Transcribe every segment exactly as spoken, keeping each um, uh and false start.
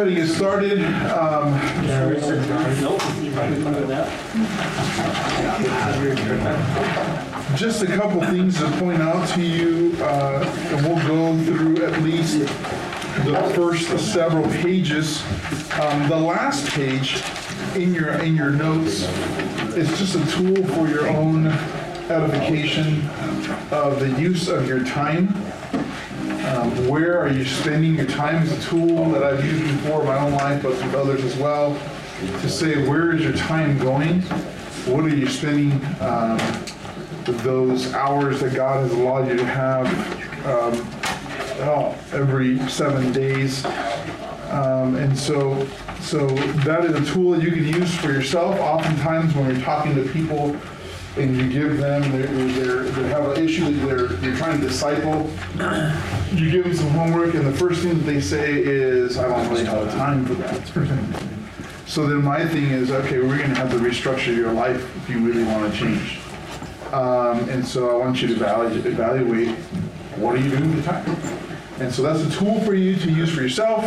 ahead and get started. Um, just a couple things to point out to you, uh, and we'll go through at least the first several pages. Um, the last page in your in your notes is just a tool for your own edification of the use of your time. Um, where are you spending your time is a tool that I've used before in my own life, but with others as well, to say, where is your time going? What are you spending um, those hours that God has allowed you to have um, oh, every seven days? Um, and so, so that is a tool that you can use for yourself. Oftentimes when you're talking to people, and you give them, they're, they're, they have an issue that they're, you're trying to disciple, you give them some homework, and the first thing that they say is, I don't really have time for that. So then my thing is, okay, we're going to have to restructure your life if you really want to change. Um, and so I want you to evaluate, evaluate what are you doing with the time? And so that's a tool for you to use for yourself.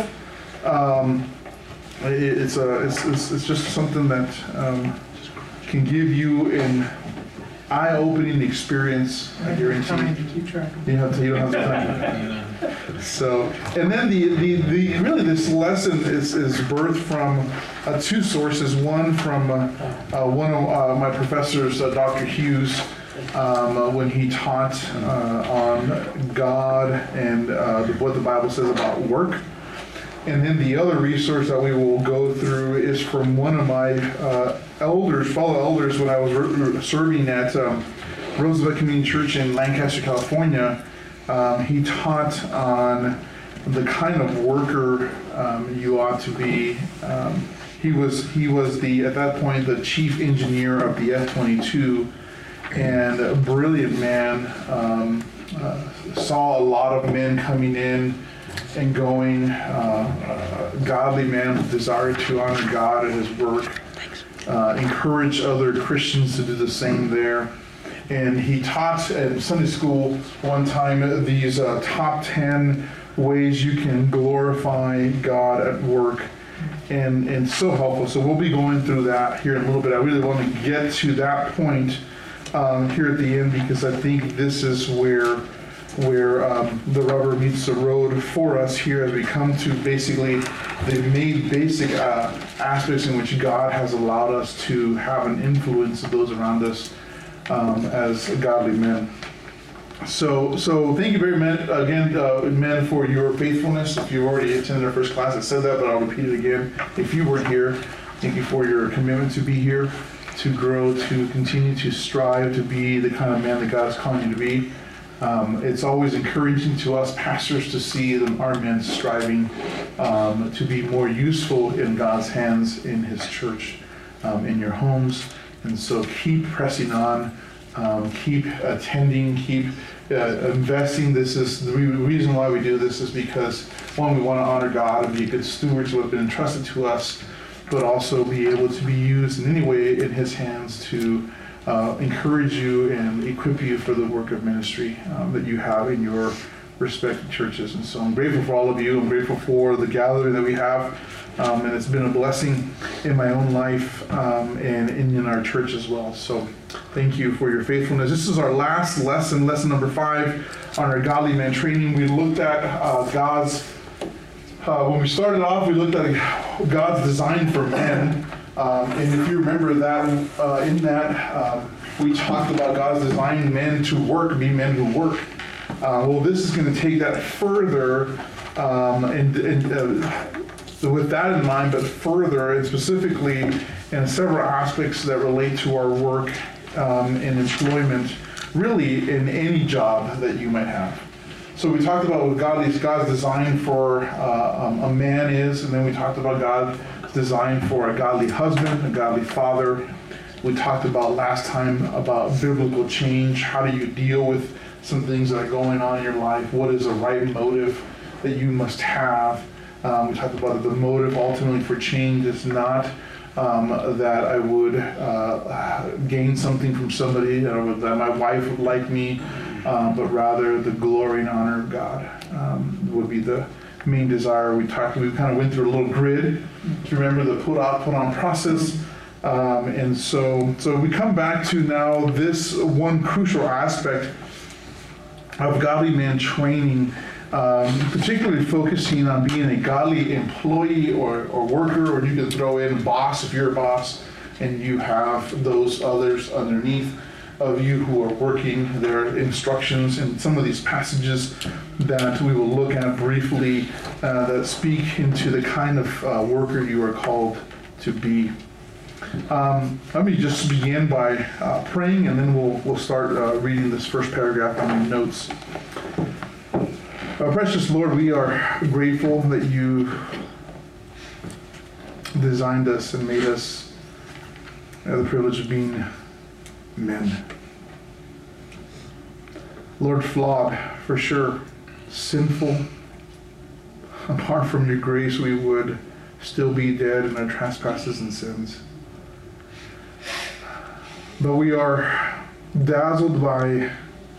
Um, it, it's, a, it's, it's, it's just something that um, can give you an eye-opening experience, I guarantee. Time to keep track. You, have to, you don't have the time. So, and then the, the, the really this lesson is, is birthed from uh, two sources. One from uh, uh, one of uh, my professors, uh, Doctor Hughes, um, uh, when he taught uh, on God and uh, what the Bible says about work. And then the other resource that we will go through is from one of my uh, elders, fellow elders, when I was re- serving at um, Roosevelt Community Church in Lancaster, California. Um, he taught on the kind of worker um, you ought to be. Um, he was he was the at that point the chief engineer of the F twenty-two, and a brilliant man. Um, uh, saw a lot of men coming in and going, uh, uh, godly man with desire to honor God at his work, uh, encourage other Christians to do the same there. And he taught at Sunday school one time these uh, top ten ways you can glorify God at work, and, and so helpful. So we'll be going through that here in a little bit. I really want to get to that point um, here at the end, because I think this is where where um, the rubber meets the road for us here as we come to basically the main basic uh, aspects in which God has allowed us to have an influence of those around us um, as godly men. So, so thank you very much again, uh, men, for your faithfulness. If you already attended our first class, I said that, but I'll repeat it again. If you weren't here, thank you for your commitment to be here, to grow, to continue to strive to be the kind of man that God is calling you to be. Um, it's always encouraging to us pastors to see them, our men striving um, to be more useful in God's hands in His church, um, in your homes. And so keep pressing on, um, keep attending, keep uh, investing. This is the re- reason why we do this is because, one, we want to honor God and be good stewards of what has been entrusted to us, but also be able to be used in any way in His hands to Uh, encourage you and equip you for the work of ministry um, that you have in your respective churches. And so I'm grateful for all of you. I'm grateful for the gathering that we have. Um, and it's been a blessing in my own life um, and in our church as well. So thank you for your faithfulness. This is our last lesson, lesson number five on our Godly Man training. We looked at uh, God's, uh, when we started off, we looked at God's design for men. Um, and if you remember that, uh, in that, um, we talked about God's designing men to work, be men who work. Uh, well, this is going to take that further, um, and, and uh, so with that in mind, but further, and specifically in several aspects that relate to our work um, and employment, really in any job that you might have. So we talked about what God is, God's design for uh, um, a man is, and then we talked about God's design for a godly husband, a godly father. We talked about last time about biblical change. How do you deal with some things that are going on in your life? What is the right motive that you must have? Um, we talked about the motive ultimately for change is not um, that I would uh, gain something from somebody, or that my wife would like me, um, but rather the glory and honor of God um, would be the main desire. We talked, we kind of went through a little grid to remember the put out, put on process. Um, and so, so we come back to now this one crucial aspect of godly man training, um, particularly focusing on being a godly employee or, or worker, or you can throw in boss if you're a boss and you have those others underneath of you who are working their instructions. And some of these passages that we will look at briefly uh, that speak into the kind of uh, worker you are called to be. Um, let me just begin by uh, praying, and then we'll we'll start uh, reading this first paragraph on your notes. Uh, precious Lord, we are grateful that you designed us and made us have the privilege of being men. Lord, flawed for sure, sinful. Apart from your grace, we would still be dead in our trespasses and sins. But we are dazzled by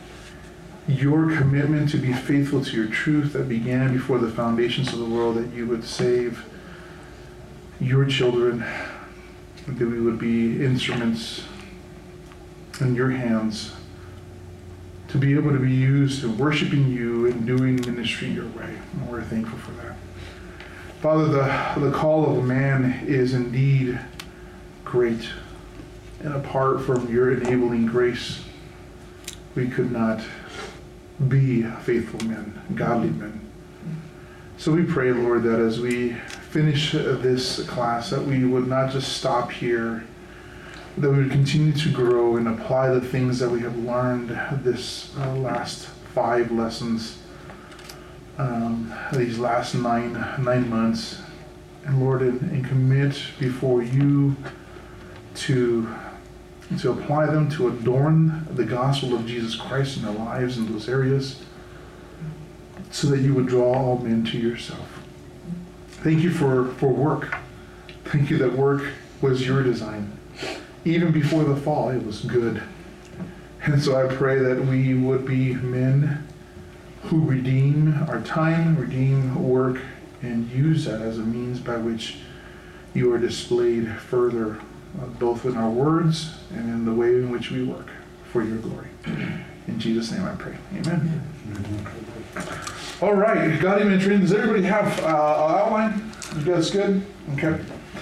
your commitment to be faithful to your truth that began before the foundations of the world, that you would save your children, that we would be instruments in your hands to be able to be used in worshiping you and doing ministry your way. And we're thankful for that. Father, the, the call of a man is indeed great. And apart from your enabling grace, we could not be faithful men, godly men. So we pray, Lord, that as we finish this class, that we would not just stop here, that we would continue to grow and apply the things that we have learned this uh, last five lessons, um, these last nine nine months. And Lord, and, and commit before you to to apply them, to adorn the gospel of Jesus Christ in our lives in those areas, so that you would draw all men to yourself. Thank you for, for work. Thank you that work was your design. Even before the fall, it was good. And so I pray that we would be men who redeem our time, redeem work, and use that as a means by which you are displayed further, Uh, both in our words and in the way in which we work for your glory. In Jesus' name I pray. Amen. Mm-hmm. All right, godly man training. Does everybody have uh, an outline? You guys good? Okay.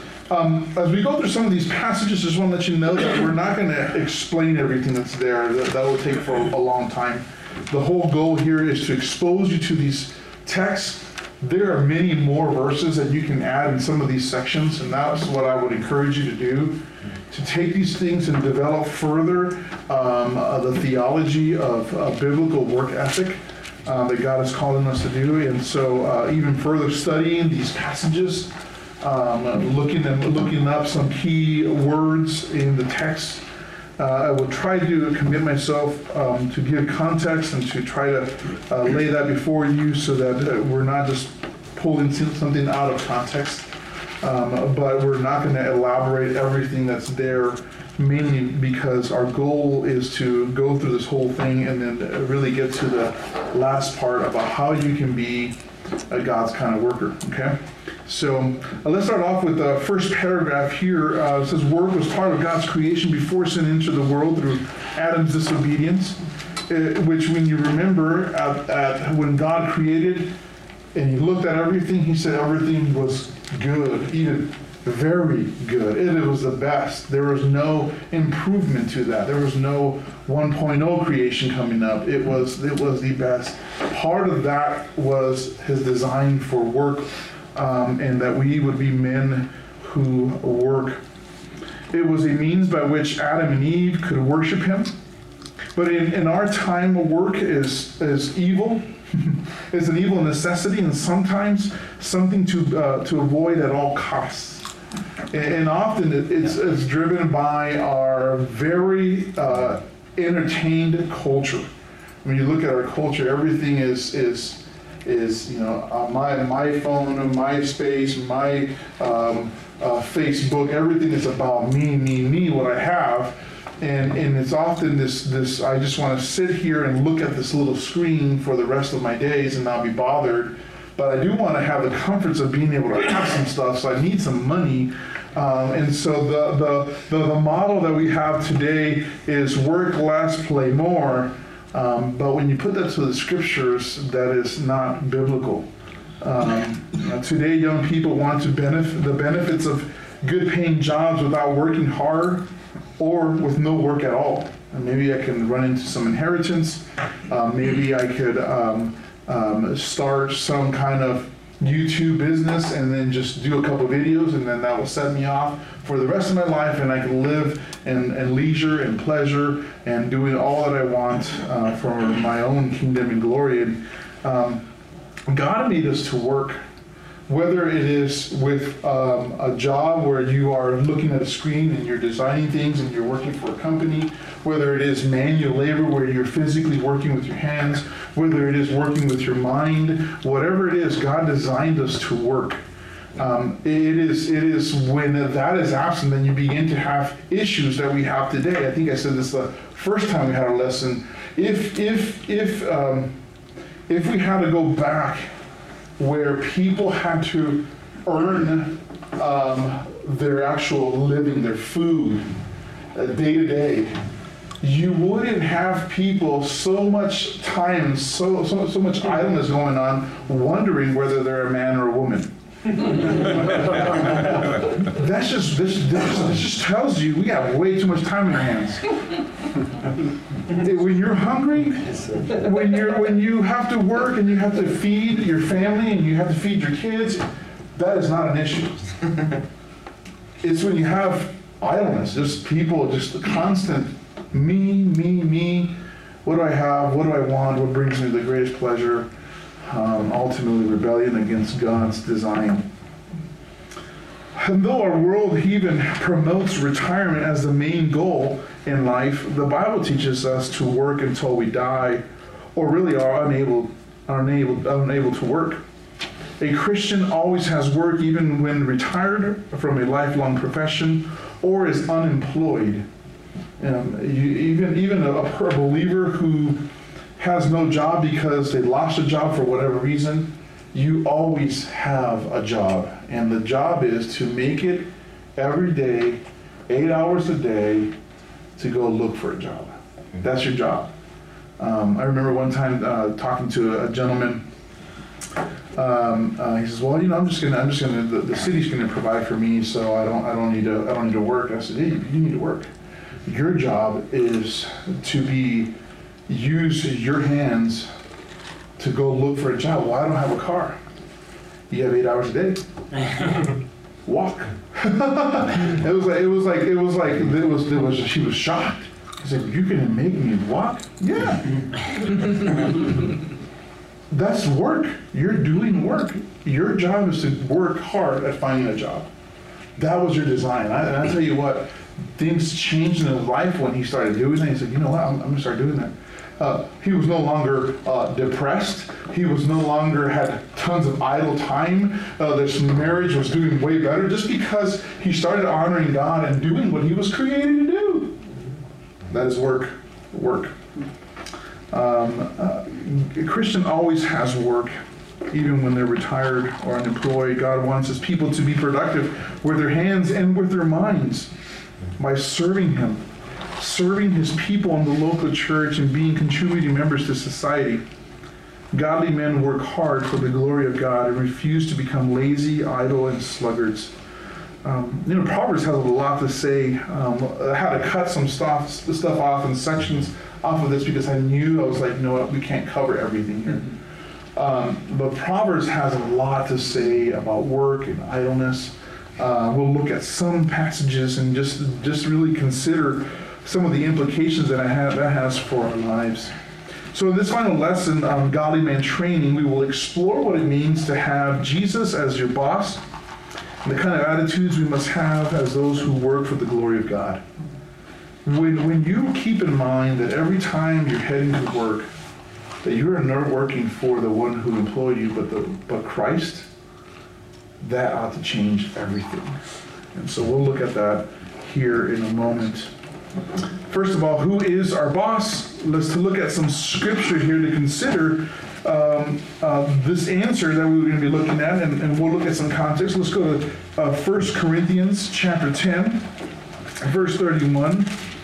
Um, as we go through some of these passages, I just want to let you know that we're not going to explain everything that's there. That, that will take for a long time. The whole goal here is to expose you to these texts. There are many more verses that you can add in some of these sections, and that's what I would encourage you to do, to take these things and develop further um, uh, the theology of uh, biblical work ethic uh, that God is calling us to do. And so uh, even further studying these passages, um, looking and looking up some key words in the text. Uh, I will try to commit myself um, to give context and to try to uh, lay that before you, so that uh, we're not just pulling something out of context, um, but we're not going to elaborate everything that's there, mainly because our goal is to go through this whole thing and then really get to the last part about how you can be a God's kind of worker, okay? So uh, let's start off with the first paragraph here. Uh, it says, work was part of God's creation before sin entered the world through Adam's disobedience, uh, which when you remember at, at when God created and he looked at everything, he said everything was good, even very good. It, it was the best. There was no improvement to that. There was no one point oh creation coming up. It was, it was the best. Part of that was his design for work. Um, and that we would be men who work. It was a means by which Adam and Eve could worship him. But in, in our time, work is, is evil. It's an evil necessity, and sometimes something to uh, to avoid at all costs. And, and often it, it's, it's driven by our very uh, entertained culture. When you look at our culture, everything is is is, you know, uh, my my phone, MySpace, my um, uh, Facebook, everything is about me, me, me, what I have. And and it's often this, this I just want to sit here and look at this little screen for the rest of my days and not be bothered but I do want to have the comforts of being able to have some stuff, so I need some money. Um, and so the, the, the, the model that we have today is work less, play more. Um, but when you put that to the scriptures, that is not biblical. Um, uh, today, young people want to benefit the benefits of good paying jobs without working hard or with no work at all. And maybe I can run into some inheritance. Uh, maybe I could um, um, start some kind of YouTube business and then just do a couple videos, and then that will set me off for the rest of my life, and I can live in, in leisure and pleasure and doing all that I want uh, for my own kingdom and glory. And um, God made us to work, whether it is with um, a job where you are looking at a screen and you're designing things and you're working for a company, whether it is manual labor where you're physically working with your hands, whether it is working with your mind, whatever it is, God designed us to work. Um, it is it is when that is absent, then you begin to have issues that we have today. I think I said this the first time we had a lesson. If if if um, if we had to go back where people had to earn um, their actual living, their food, uh, day to day, you wouldn't have people so much time, so, so so much idleness going on, wondering whether they're a man or a woman. That's just this, this this just tells you we got way too much time in our hands. When you're hungry, when you're when you have to work and you have to feed your family and you have to feed your kids, that is not an issue. It's when you have idleness, just people, just the constant me, me, me. What do I have? What do I want? What brings me the greatest pleasure? Um, ultimately, rebellion against God's design. And though our world even promotes retirement as the main goal in life, the Bible teaches us to work until we die, or really are unable, are unable, unable to work. A Christian always has work even when retired from a lifelong profession or is unemployed. Um, you, even even a, a believer who has no job because they lost a job for whatever reason, you always have a job. And the job is to make it every day, eight hours a day, to go look for a job. That's your job. Um, I remember one time uh, talking to a gentleman. Um, uh, he says, "Well, you know, I'm just gonna, I'm just gonna, the, the city's gonna provide for me, so I don't, I don't need to, I don't need to work." I said, "Hey, you need to work. Your job is to be." Use your hands to go look for a job. Well, I don't have a car. You have eight hours a day. Walk. it was like it was like it was like it was it was. She was shocked. She said, "You're gonna make me walk?" Yeah. That's work. You're doing work. Your job is to work hard at finding a job. That was your design. I, and I tell you what, things changed in his life when he started doing that. He said, "You know what? I'm, I'm gonna start doing that." Uh, he was no longer uh, depressed. He was no longer had tons of idle time. Uh, this marriage was doing way better just because he started honoring God and doing what he was created to do. That is work. Work. Um, uh, a Christian always has work, even when they're retired or unemployed. God wants his people to be productive with their hands and with their minds by serving him. Serving his people in the local church and being contributing members to society. Godly men work hard for the glory of God and refuse to become lazy, idle, and sluggards. Um, you know, Proverbs has a lot to say. Um, I had to cut some stuff, stuff off in sections off of this because I knew, I was like, you know what, we can't cover everything here. Um, but Proverbs has a lot to say about work and idleness. Uh, we'll look at some passages and just, just really consider some of the implications that, I have, that has for our lives. So in this final lesson on Godly Man Training, we will explore what it means to have Jesus as your boss and the kind of attitudes we must have as those who work for the glory of God. When, when you keep in mind that every time you're heading to work, that you are not working for the one who employed you, but, the, but Christ, that ought to change everything. And so we'll look at that here in a moment. First of all, who is our boss? Let's look at some scripture here to consider um, uh, this answer that we're going to be looking at, and, and we'll look at some context. Let's go to uh, First Corinthians chapter ten, verse thirty-one.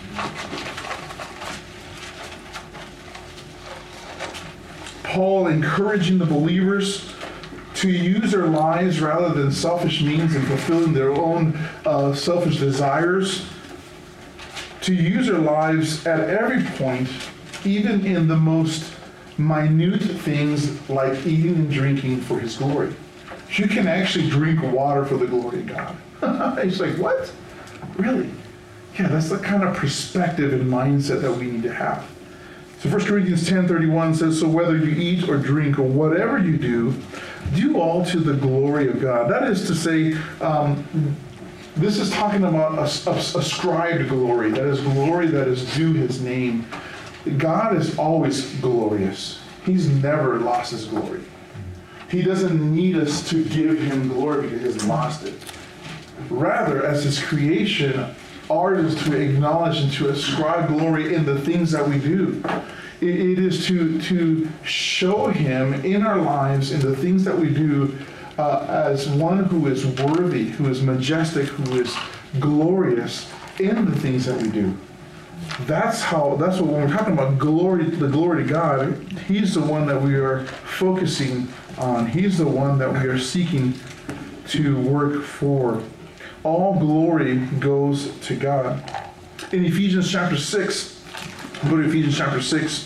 Paul encouraging the believers to use their lives rather than selfish means in fulfilling their own uh, selfish desires, to use their lives at every point, even in the most minute things like eating and drinking for his glory. You can actually drink water for the glory of God. He's like, what? Really? Yeah, that's the kind of perspective and mindset that we need to have. So First Corinthians ten thirty-one says, so whether you eat or drink or whatever you do, do all to the glory of God. That is to say, um, this is talking about a, a, ascribed glory. That is glory that is due his name. God is always glorious. He's never lost his glory. He doesn't need us to give him glory because he hasn't lost it. Rather, as his creation, ours is to acknowledge and to ascribe glory in the things that we do. It, it is to, to show him in our lives, in the things that we do, uh, as one who is worthy, who is majestic, who is glorious in the things that we do. That's how, that's what, when we're talking about glory, the glory to God, he's the one that we are focusing on. He's the one that we are seeking to work for. All glory goes to God. In Ephesians chapter six, go to Ephesians chapter six.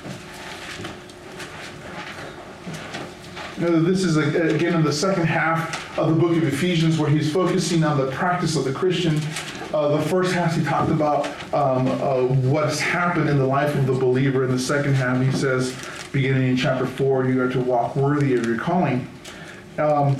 Now, this is, again, in the second half of the book of Ephesians where he's focusing on the practice of the Christian. Uh, the first half he talked about um, uh, what's happened in the life of the believer. In the second half he says, beginning in chapter four, you are to walk worthy of your calling. Um,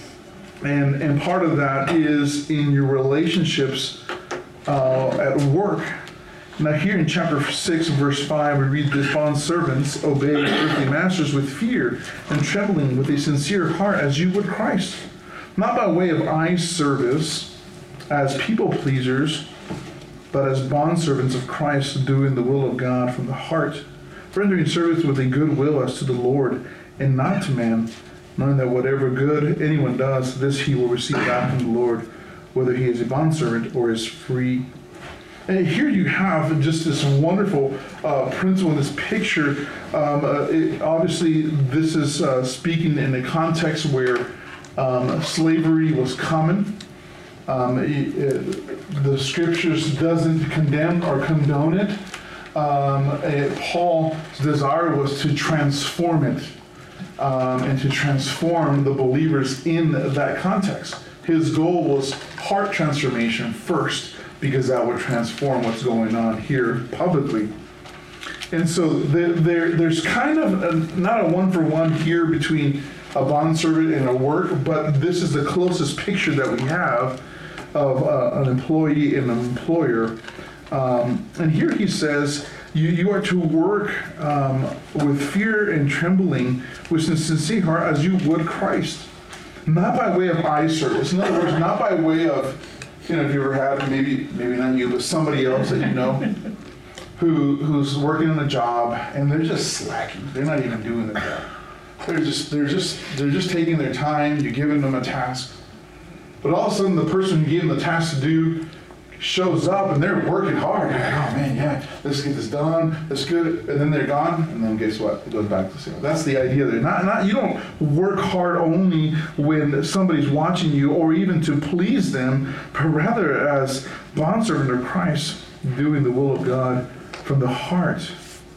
And and part of that is in your relationships uh, at work. Now here in chapter six, verse five, we read this, bond servants, obey your earthly masters with fear and trembling, with a sincere heart, as you would Christ, not by way of eye service, as people pleasers, but as bondservants of Christ, doing the will of God from the heart, rendering service with a good will as to the Lord, and not to man, knowing that whatever good anyone does, this he will receive back from the Lord, whether he is a bondservant or is free. And here you have just this wonderful uh, principle in this picture. Um, uh, it, obviously, this is uh, speaking in a context where um, slavery was common. Um, it, it, the scriptures doesn't condemn or condone it. Um, it. Paul's desire was to transform it. Um, and to transform the believers in that context. His goal was heart transformation first, because that would transform what's going on here publicly. And so there, there, there's kind of a, not a one-for-one here between a bondservant and a work, but this is the closest picture that we have of uh, an employee and an employer. Um, and here he says, You, you are to work um, with fear and trembling, with a sincere heart, as you would Christ. Not by way of eye service. In other words, not by way of, you know, if you ever had, maybe maybe not you, but somebody else that you know, who who's working on a job and they're just slacking. They're not even doing their job. They're just they're just they're just taking their time. You're giving them a task, but all of a sudden the person you gave them the task to do shows up and they're working hard. You're like, oh man, yeah, let's get this done. That's good. And then they're gone. And then guess what? It goes back to zero. That's the idea there. Not, not, you don't work hard only when somebody's watching you or even to please them, but rather as bondservant of Christ, doing the will of God from the heart.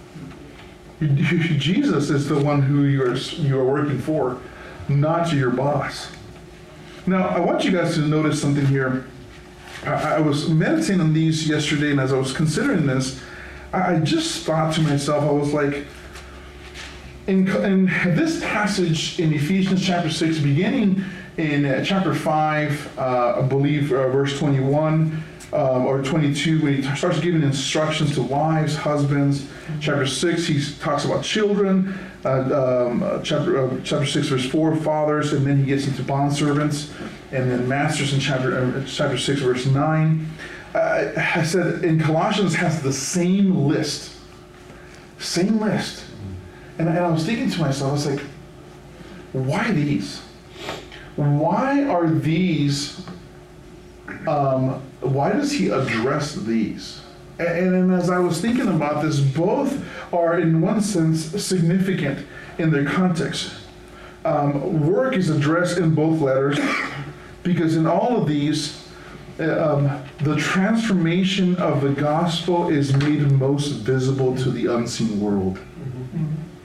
Jesus is the one who you are, you are working for, not your boss. Now, I want you guys to notice something here. I was meditating on these yesterday, and as I was considering this, I just thought to myself, I was like, in, in this passage in Ephesians chapter six, beginning in uh, chapter five, uh, I believe uh, verse twenty-one um, or twenty-two, when he starts giving instructions to wives, husbands. Chapter six, he talks about children. Uh, um, uh, chapter uh, chapter six, verse four, fathers, and then he gets into bondservants. And then masters in chapter uh, chapter six, verse nine. Uh, I said in Colossians has the same list, same list. And, and I was thinking to myself, I was like, why these? Why are these, um, why does he address these? And, and as I was thinking about this, both are in one sense significant in their context. Um, work is addressed in both letters because in all of these, uh, um, the transformation of the gospel is made most visible to the unseen world. Mm-hmm.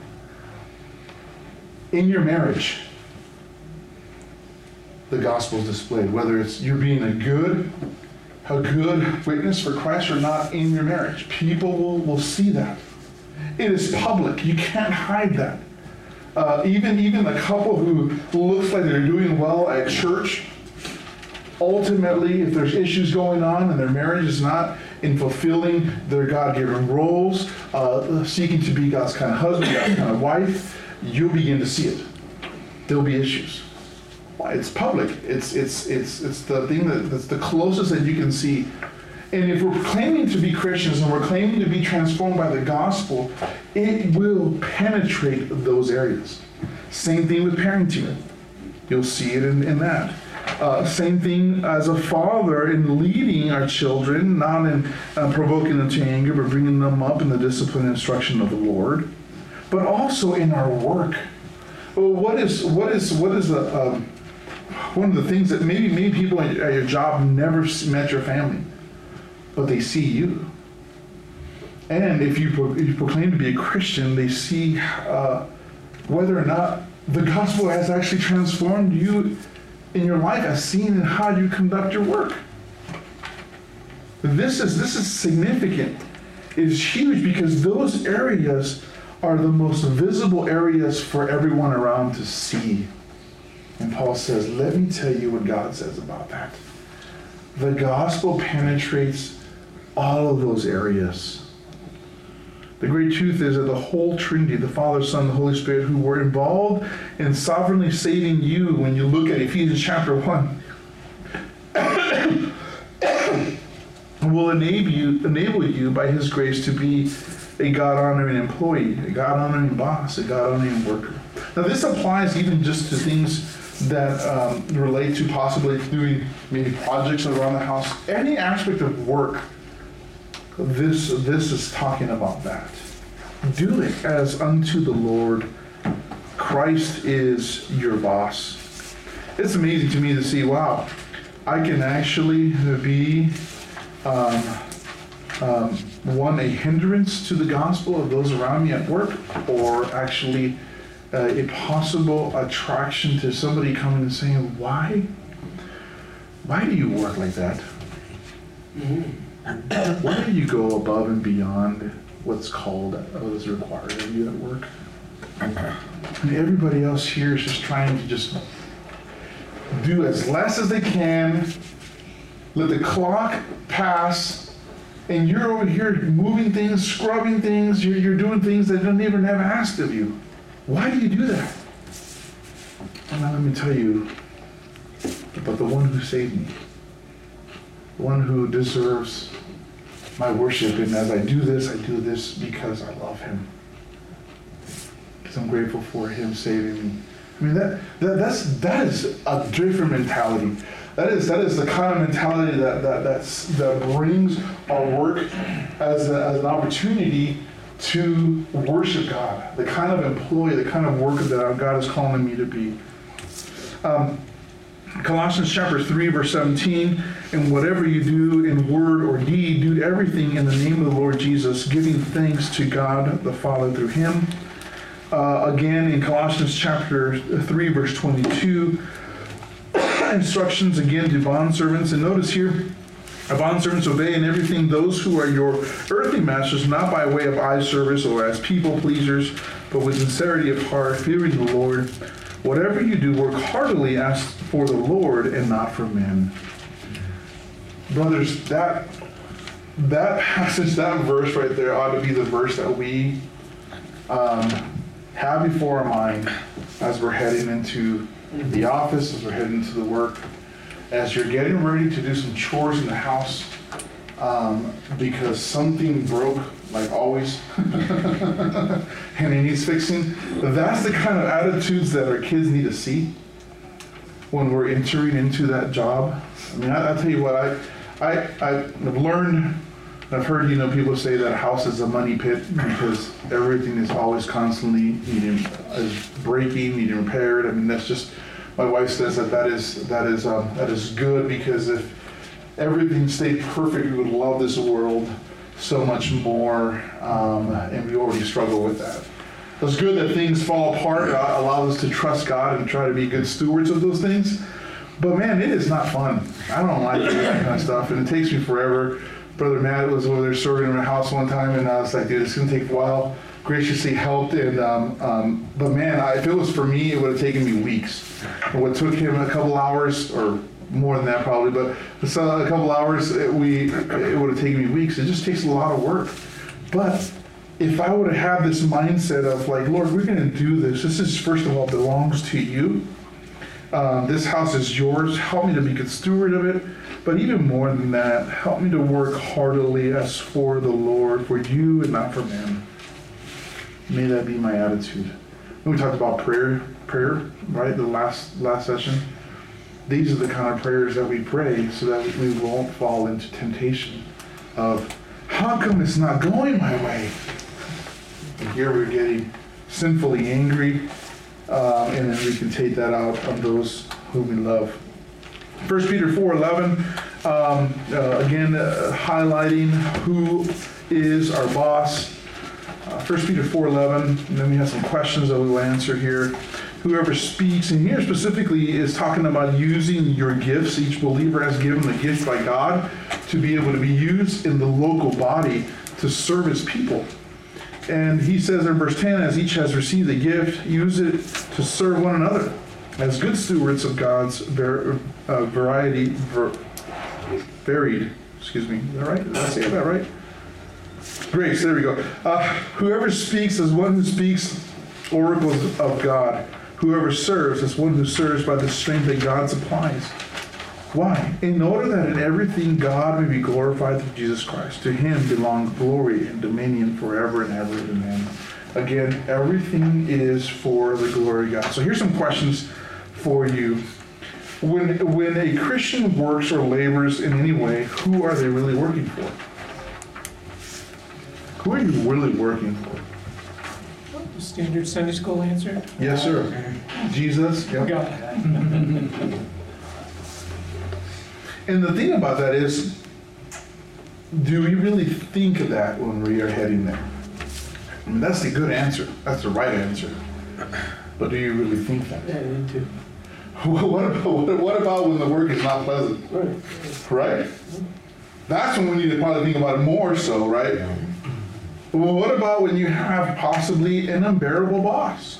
In your marriage, the gospel is displayed, whether it's you being a good, a good witness for Christ or not in your marriage. People will, will see that. It is public. You can't hide that. Uh, even, even a couple who looks like they're doing well at church, ultimately, if there's issues going on and their marriage is not in fulfilling their God-given roles, uh, seeking to be God's kind of husband, God's kind of wife, you'll begin to see it. There'll be issues. It's public. It's it's it's it's the thing that, that's the closest that you can see. And if we're claiming to be Christians and we're claiming to be transformed by the gospel, it will penetrate those areas. Same thing with parenting. You'll see it in, in that. Uh, same thing as a father in leading our children, not in uh, provoking them to anger, but bringing them up in the discipline and instruction of the Lord. But also in our work. Well, what is what is what is a um, one of the things that maybe maybe people at your job never met your family, but they see you. And if you, pro- if you proclaim to be a Christian, they see uh, whether or not the gospel has actually transformed you in your life, as seen in how you conduct your work. This is this is significant. It is huge because those areas are the most visible areas for everyone around to see. And Paul says, let me tell you what God says about that. The gospel penetrates all of those areas. The great truth is that the whole Trinity, the Father, Son, the Holy Spirit, who were involved in sovereignly saving you, when you look at Ephesians chapter one, will enable you, enable you by his grace to be a God-honoring employee, a God-honoring boss, a God-honoring worker. Now this applies even just to things that um, relate to possibly doing maybe projects around the house. Any aspect of work, this, this is talking about that. Do it as unto the Lord. Christ is your boss. It's amazing to me to see, wow, I can actually be um, um, one, a hindrance to the gospel of those around me at work, or actually uh, a possible attraction to somebody coming and saying, why? Why do you work like that? Mm-hmm. Why do you go above and beyond what's called, what is required of you at work? And everybody else here is just trying to just do as less as they can, let the clock pass, and you're over here moving things, scrubbing things, you're, you're doing things that don't even have asked of you. Why do you do that? Well, let me tell you about the one who saved me, the one who deserves my worship, and as I do this, I do this because I love him. Because I'm grateful for him saving me. I mean, that, that that's that is a different mentality. That is that is the kind of mentality that that that's, that brings our work as, a, as an opportunity to worship God. The kind of employee, the kind of worker that God is calling me to be. Um, Colossians chapter three, verse seventeen, and whatever you do in word or deed, do everything in the name of the Lord Jesus, giving thanks to God the Father through him. Uh, again, in Colossians chapter three, verse twenty-two, instructions again to bondservants. And notice here, bondservants, obey in everything those who are your earthly masters, not by way of eye service or as people pleasers, but with sincerity of heart, fearing the Lord. Whatever you do, work heartily as for the Lord and not for men. Brothers, that that passage, that verse right there ought to be the verse that we um, have before our mind as we're heading into the office, as we're heading into the work, as you're getting ready to do some chores in the house. um, because something broke, like always, and it needs fixing. That's the kind of attitudes that our kids need to see when we're entering into that job. I mean, I, I'll tell you what, I, I, I've learned, I've heard, you know, people say that a house is a money pit because everything is always constantly needing, is breaking, needing repaired. I mean, that's just, my wife says that that is, that is, um, that is good, because if everything stayed perfect, we would love this world so much more, um, and we already struggle with that. It's good that things fall apart. It allows us to trust God and try to be good stewards of those things. But man, it is not fun. I don't like doing that kind of stuff, and it takes me forever. Brother Matt was over there serving in my house one time, and I was like, dude, it's gonna take a while. Graciously helped, and um, um, but man, I, if it was for me, it would have taken me weeks. And what took him a couple hours, or more than that probably, but so a couple hours, it, we it would have taken me weeks. It just takes a lot of work. But if I would have had this mindset of like, Lord, we're going to do this. This is, first of all, belongs to you. Um, this house is yours. Help me to be good steward of it. But even more than that, help me to work heartily as for the Lord, for you and not for man. May that be my attitude. When we talked about prayer, prayer, right? The last last session. These are the kind of prayers that we pray so that we won't fall into temptation of, how come it's not going my way? And here we're getting sinfully angry, uh, and then we can take that out on those whom we love. First Peter four eleven, um, uh, again, uh, highlighting who is our boss. Uh, First Peter four eleven, and then we have some questions that we will answer here. Whoever speaks, and here specifically is talking about using your gifts. Each believer has given a gift by God to be able to be used in the local body to serve his people. And he says in verse ten, as each has received a gift, use it to serve one another as good stewards of God's var- uh, variety, ver- varied, excuse me, is that right? Did I say that right? Grace, there we go. Uh, whoever speaks is one who speaks oracles of God. Whoever serves is one who serves by the strength that God supplies. Why? In order that in everything God may be glorified through Jesus Christ. To him belong glory and dominion forever and ever. Amen. Again, everything is for the glory of God. So here's some questions for you. When, when a Christian works or labors in any way, who are they really working for? Who are you really working for? Standard Sunday school answer? Yes, sir. Jesus. Yep. God. And the thing about that is, do we really think of that when we are heading there? I mean, that's the good answer. That's the right answer. But do you really think that? Yeah, I need to. What about, what about when the work is not pleasant? Right. Right? That's when we need to probably think about it more so, right? Well, what about when you have possibly an unbearable boss?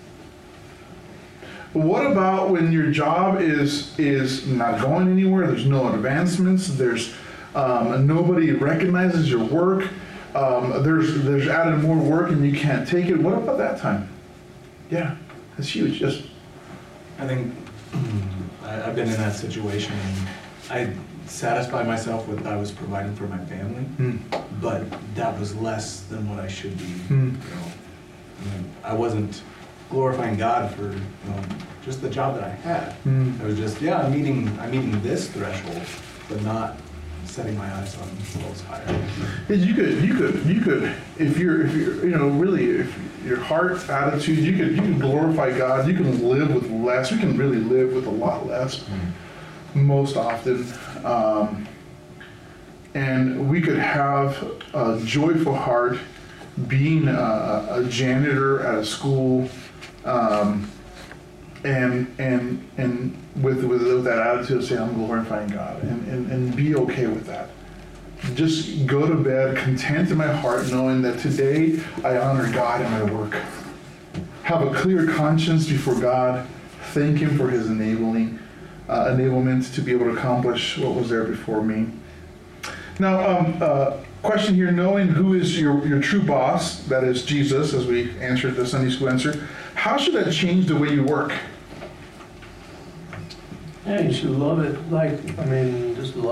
What about when your job is is not going anywhere? There's no advancements. There's um, nobody recognizes your work. Um, there's there's added more work and you can't take it. What about that time? Yeah, that's huge. Just I think I, I've been in that situation. And I satisfy myself with I was providing for my family, mm. but that was less than what I should be. Mm. You know, I, mean, I wasn't glorifying God for you know, just the job that I had. Mm. I was just yeah, I'm meeting I'm meeting this threshold, but not setting my eyes on those higher. You could, you could, you could, if you're, if you're, you know, really, if your heart attitude, you could, you can glorify God. You can live with less. You can really live with a lot less, mm. most often. Um, and we could have a joyful heart, being a, a janitor at a school, um, and and and with, with with that attitude of saying I'm glorifying God, and, and, and be okay with that. Just go to bed content in my heart, knowing that today I honor God in my work. Have a clear conscience before God. Thank Him for His enabling uh, enablement to be able to accomplish what was there before me. Now, um, uh, question here: knowing who is your your true boss, that is Jesus, as we answered the Sunday school answer, how should that change the way you work? Yeah, you should love it. Like, I mean, just love it.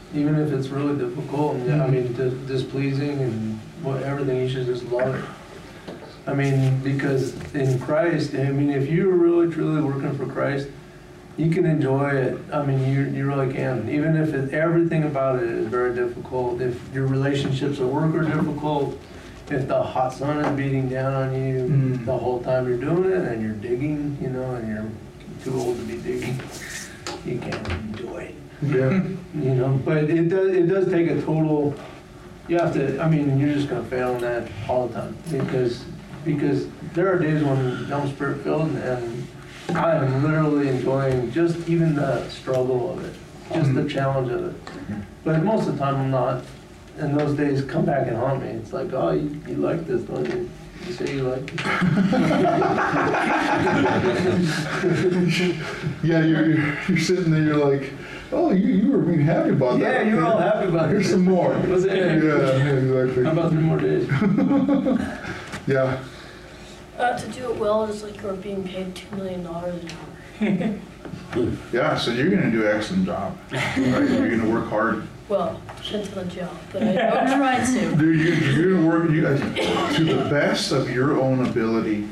even if it's really difficult, and I mean, dis- displeasing and what, everything, you should just love it. I mean, because in Christ, I mean, if you're really truly working for Christ, you can enjoy it. I mean, you you really can. Even if it, everything about it is very difficult, if your relationships at work are difficult, if the hot sun is beating down on you Mm. the whole time you're doing it, and you're digging, you know, and you're too old to be digging, you can't enjoy it. Yeah. You know, but it does, it does take a total, you have to, I mean, you're just gonna fail in that all the time, because, because there are days when I'm spirit filled and I am literally enjoying just even the struggle of it, just the challenge of it. But most of the time I'm not, and those days come back and haunt me. It's like, oh, you, you like this, don't you? You say you like it. Yeah, you're, you're, you're sitting there, you're like, oh, you, you were being happy about Yeah, that. you were all happy about it. Here's some more. Was it? Yeah, yeah, exactly. How about three more days? Yeah. Uh, to do it well is like you're being paid two million dollars an hour. Yeah, so you're gonna do an excellent job. Right? You're gonna work hard. Well, depends on the job, but I don't try to. Dude, you, you're gonna work you guys to the best of your own ability.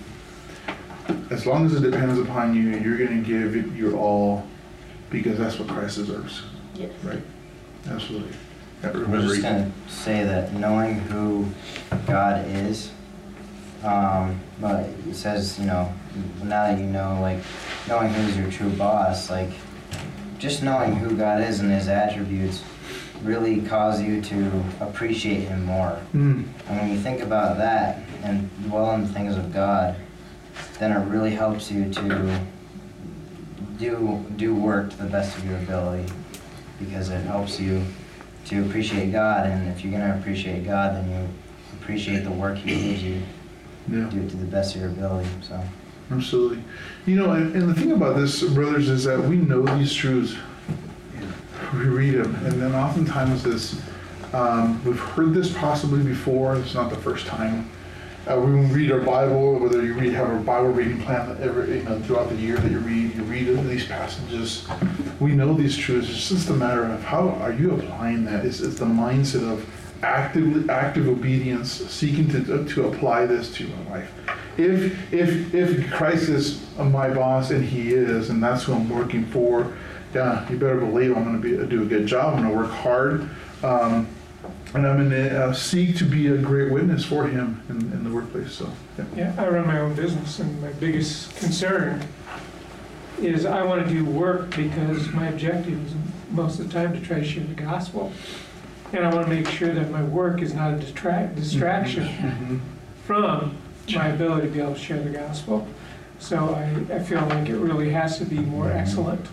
As long as it depends upon you, you're gonna give it your all, because that's what Christ deserves. Yes. Right? Absolutely. Yeah, I'm remember, just gonna say that knowing who God is, um, but it says, you know, now that you know, like, knowing who's your true boss, like, just knowing who God is and His attributes really cause you to appreciate Him more. Mm. And when you think about that and dwell on the things of God, then it really helps you to do do work to the best of your ability, because it helps you to appreciate God, and if you're going to appreciate God, then you appreciate the work He gives you. Yeah. Do it to the best of your ability. So Absolutely. You know, and, and the thing about this, brothers, is that we know these truths. We read them, and then oftentimes this, um, we've heard this possibly before. It's not the first time. Uh, when we read our Bible, whether you read have a Bible reading plan every, you know, throughout the year that you read, you read these passages. We know these truths. It's just a matter of how are you applying that. It's, it's the mindset of actively active obedience, seeking to to apply this to my life. If if if Christ is my boss, and He is, and that's who I'm working for, yeah, you better believe I'm going to be do a good job. I'm going to work hard, um, and I'm going to uh, seek to be a great witness for Him in, in the workplace. So yeah. Yeah, I run my own business, and my biggest concern is I want to do work because my objective is most of the time to try to share the gospel. And I want to make sure that my work is not a detract, distraction Mm-hmm. from my ability to be able to share the gospel. So I, I feel like it really has to be more excellent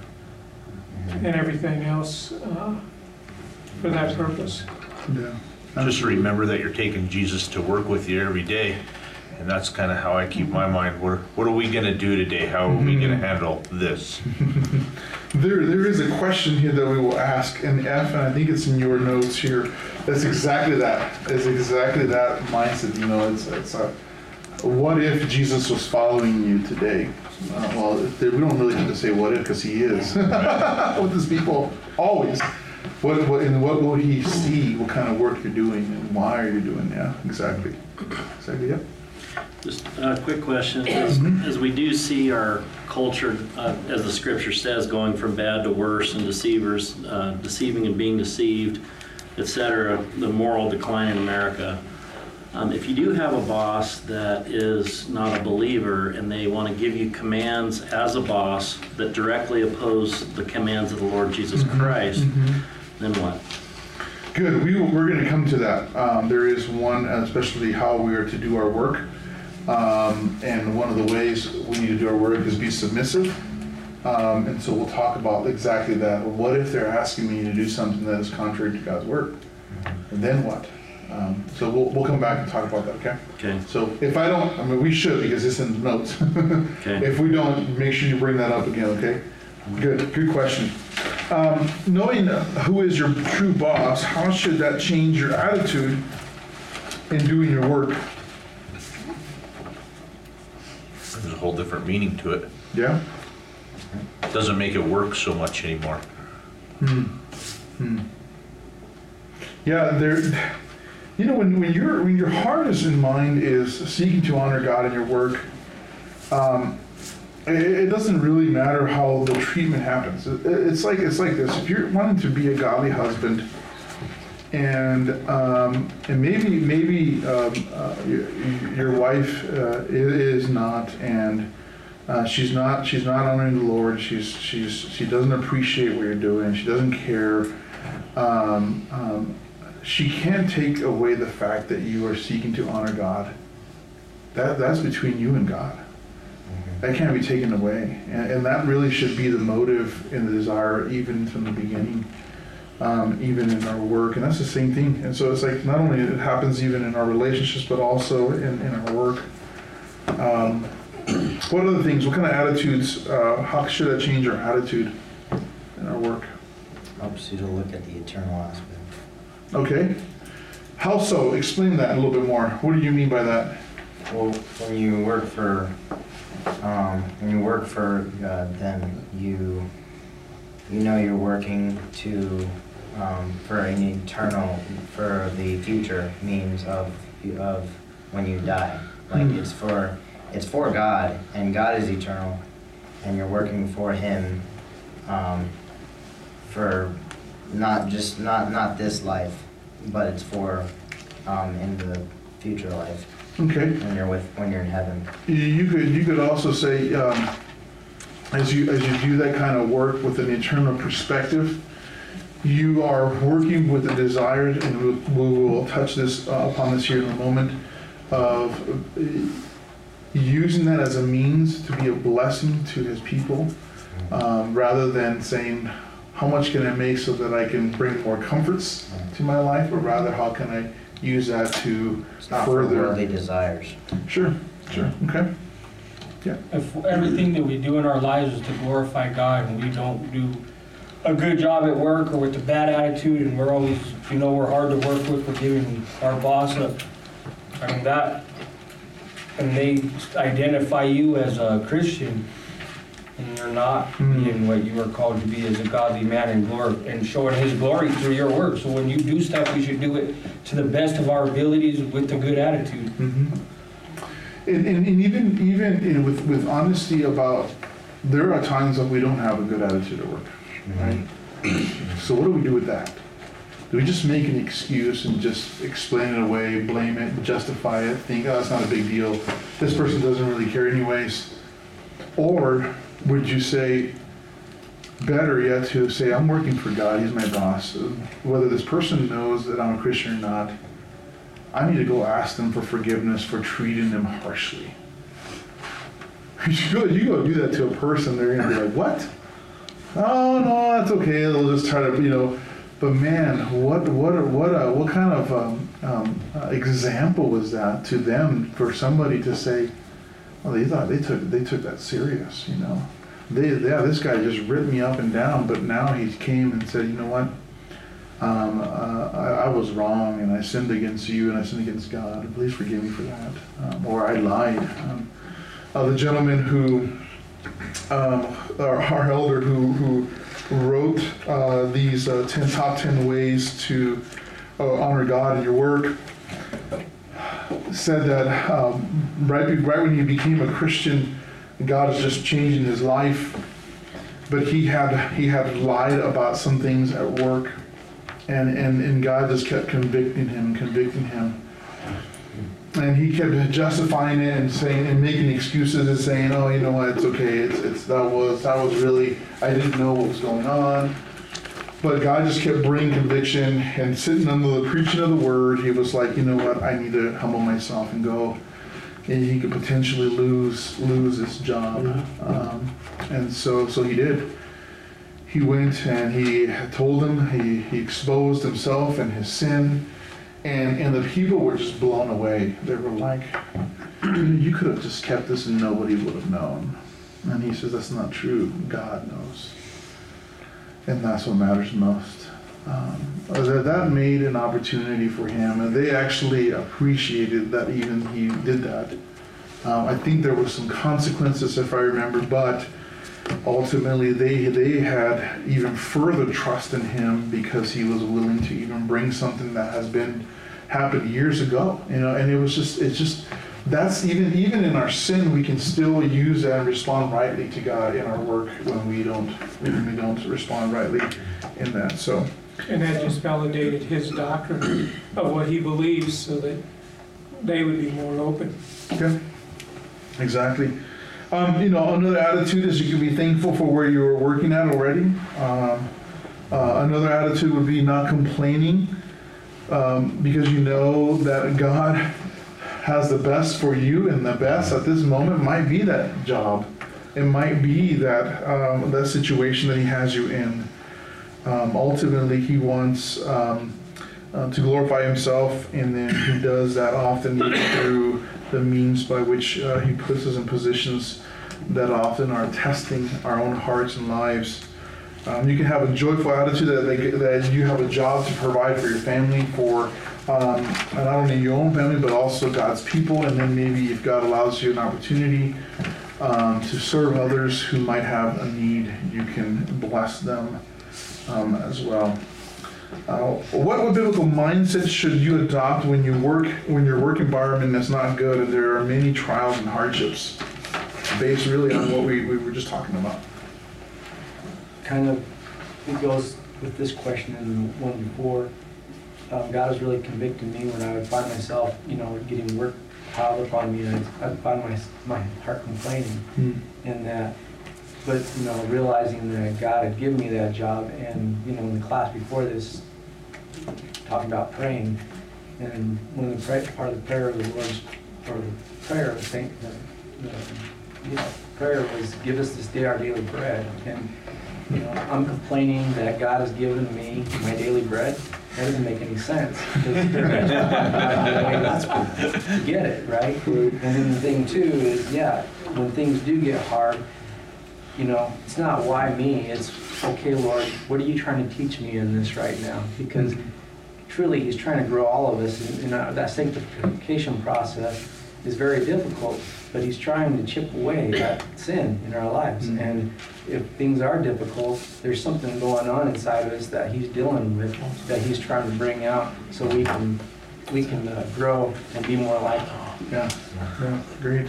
than everything else uh, for that purpose. Yeah. Just remember that you're taking Jesus to work with you every day. And that's kind of how I keep my mind. What, what are we going to do today? How are we going to handle this? There, there is a question here that we will ask in F, and I think it's in your notes here. That's exactly that. It's exactly that mindset. You know, it's, it's a, what if Jesus was following you today? Uh, well, we don't really have to say what if, because He is with His people always. What, what, and what will He see? What kind of work you're doing, and why are you doing? Yeah, exactly. Exactly. Yep. Just a quick question. As, as we do see our culture, uh, as the scripture says, going from bad to worse, and deceivers, uh, deceiving and being deceived, et cetera, the moral decline in America. Um, if you do have a boss that is not a believer and they want to give you commands as a boss that directly oppose the commands of the Lord Jesus Christ, then what? Good. We, we're going to come to that. Um, there is one, especially how we are to do our work. Um, and one of the ways we need to do our work is be submissive. Um, and so we'll talk about exactly that. What if they're asking me to do something that is contrary to God's word? And then what? Um, so we'll, we'll come back and talk about that, okay? Okay. So if I don't, I mean, we should, because it's in the notes. Okay. If we don't, make sure you bring that up again, okay? Good, good question. Um, knowing who is your true boss, how should that change your attitude in doing your work? There's a whole different meaning to it. Yeah? Doesn't make it work so much anymore. Hmm. Hmm. Yeah, there, you know, when, when your when your heart is and mind is seeking to honor God in your work, um, it, it doesn't really matter how the treatment happens. It, it's like it's like this: if you're wanting to be a godly husband, and um, and maybe maybe um, uh, your, your wife uh, is not, and uh, she's not she's not honoring the Lord. She's she's she doesn't appreciate what you're doing. She doesn't care. Um, um, she can't take away the fact that you are seeking to honor God. That that's between you and God. That can't be taken away, and, and that really should be the motive and the desire, even from the beginning. Um, even in our work, and that's the same thing. And so it's like not only it happens even in our relationships, but also in, in our work. Um, what other things? What kind of attitudes? Uh, how should that change our attitude in our work? Helps you to look at the eternal aspect. Okay. How so? Explain that a little bit more. What do you mean by that? Well, when you work for, um, when you work for God, then you, you know, you're working to, um, for an eternal, for the future means of, of when you die. Like Mm. it's for, it's for God, and God is eternal, and you're working for Him, um, for not just not not this life, but it's for, um, in the future life. Okay. When you're with, when you're in heaven. You, you could you could also say, um, as you as you do that kind of work with an eternal perspective, you are working with the desire, and we will touch this uh, upon this here in a moment, of uh, using that as a means to be a blessing to His people, um, rather than saying, how much can I make so that I can bring more comforts to my life, or rather, how can I use that to It's not for further worldly desires. Sure, sure, okay. If everything that we do in our lives is to glorify God, and we don't do a good job at work or with a bad attitude, and we're always, you know, we're hard to work with, we're giving our boss a, I mean, that, and they identify you as a Christian, and you're not Mhm. being what you are called to be as a godly man and glory, and showing His glory through your work. So when you do stuff, we should do it to the best of our abilities with a good attitude. Mm-hmm. And, and, and even even you know, with with honesty about, there are times that we don't have a good attitude at work, right? So what do we do with that? Do we just make an excuse and just explain it away, blame it, justify it, think, oh, it's not a big deal, this person doesn't really care anyways? Or would you say, better yet, to say, I'm working for God, He's my boss, whether this person knows that I'm a Christian or not, I need to go ask them for forgiveness for treating them harshly. You go, you go do that to a person, they're gonna be like, what? Oh no, that's okay. They'll just try to, you know. But man, what what what uh, what kind of um, um, uh, example was that to them for somebody to say, well, they thought they took they took that serious, you know. They yeah, this guy just ripped me up and down, but now he came and said, you know what? Um, uh, I, I was wrong, and I sinned against you, and I sinned against God. Please forgive me for that. Um, or I lied. Um, uh, the gentleman who, um, our, our elder who, who wrote uh, these uh, ten, top ten ways to uh, honor God in your work, said that um, right, right when he became a Christian, God is just changing his life. But he had he had lied about some things at work. And, and, and God just kept convicting him, convicting him. And he kept justifying it and saying and making excuses and saying, oh, you know what, it's okay, it's, it's that was that was really, I didn't know what was going on. But God just kept bringing conviction, and sitting under the preaching of the word, he was like, you know what, I need to humble myself and go. And he could potentially lose lose his job. Um, and so so he did. He went and he told him, he, he exposed himself and his sin, and, and the people were just blown away. They were like, you could have just kept this and nobody would have known. And he says, that's not true. God knows. And that's what matters most. Um, that, that made an opportunity for him, and they actually appreciated that even he did that. Um, I think there were some consequences, if I remember, but ultimately they they had even further trust in him because he was willing to even bring something that has been happened years ago, you know. And it was just it's just that's even even in our sin we can still use that and respond rightly to God in our work when we don't when we don't respond rightly in that. So And that just validated his doctrine of what he believes so that they would be more open. okay, exactly. Um, you know, another attitude is you can be thankful for where you're working at already. Um, uh, another attitude would be not complaining, um, because you know that God has the best for you, and the best at this moment might be that job. It might be that um, that situation that He has you in. Um, ultimately, He wants um, uh, to glorify Himself, and then He does that often through the means by which uh, He puts us in positions that often are testing our own hearts and lives. Um, you can have a joyful attitude that, they, that you have a job to provide for your family, for um, not only your own family, but also God's people. And then maybe if God allows you an opportunity um, to serve others who might have a need, you can bless them um, as well. Uh, what, what biblical mindset should you adopt when you work when your work environment is not good and there are many trials and hardships, based really on what we, we were just talking about? Kind of, it goes with this question and the one before. Um, God was really convicting me when I would find myself, you know, getting work piled up on me, and I'd, I'd find my my heart complaining, Hmm. and that. But you know, realizing that God had given me that job, and you know, in the class before this, talking about praying, and one of the pray, part of the prayer of the Lord's, or the prayer, I think, the, the, you know, prayer was, "Give us this day our daily bread." And you know, I'm complaining that God has given me my daily bread. That doesn't make any sense. Because to get it, right? And then the thing too is, yeah, when things do get hard, you know, it's not why me, it's, okay, Lord, what are you trying to teach me in this right now? Because truly, He's trying to grow all of us, and, and uh, that sanctification process is very difficult, but He's trying to chip away that sin in our lives. Mm-hmm. And if things are difficult, there's something going on inside of us that He's dealing with, that He's trying to bring out, so we can we can uh, grow and be more like Him. Yeah, yeah, great.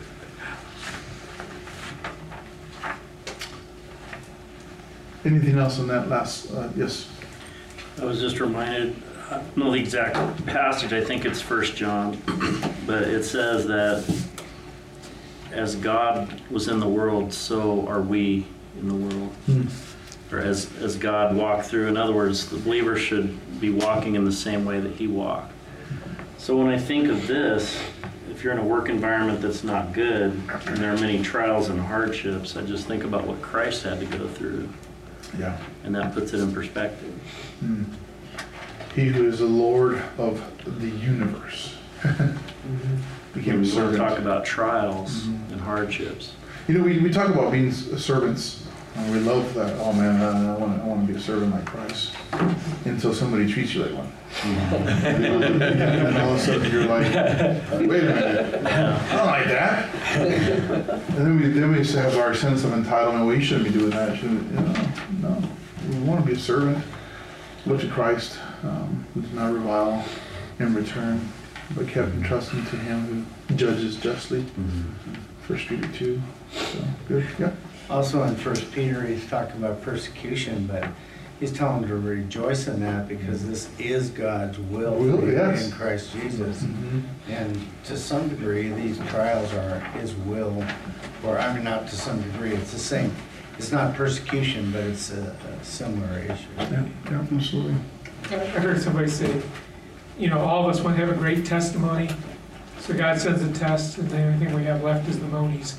Anything else on that last? Uh, yes. I was just reminded, I don't know the exact passage, I think it's First John, but it says that as God was in the world, so are we in the world. Hmm. Or as, as God walked through. In other words, the believer should be walking in the same way that He walked. So when I think of this, if you're in a work environment that's not good, and there are many trials and hardships, I just think about what Christ had to go through. Yeah. And that puts it in perspective. Hmm. He who is the Lord of the universe mm-hmm. became a we servant. Want to talk about trials mm-hmm. and hardships. You know, we, we talk about being servants. And we love that. Oh man, I, I want I want to be a servant like Christ. Until somebody treats you like one. Mm-hmm. And all of a sudden you're like, wait a minute, I don't like that. And then we then we have our sense of entitlement. Well, you shouldn't be doing that. Shouldn't, you know, no. We want to be a servant. Look to Christ, um, who does not revile in return, but kept entrusting to Him who judges justly. Mm-hmm. First Peter two. So good. Yeah. Also in First Peter, he's talking about persecution, but he's telling them to rejoice in that because this is God's will, will yes. in Christ Jesus. Mm-hmm. And to some degree, these trials are His will, or I mean, not to some degree, it's the same. It's not persecution, but it's a, a similar issue. Yeah, yeah, absolutely. I heard somebody say, you know, all of us want to have a great testimony. So God sends a test, and the only thing we have left is the monies.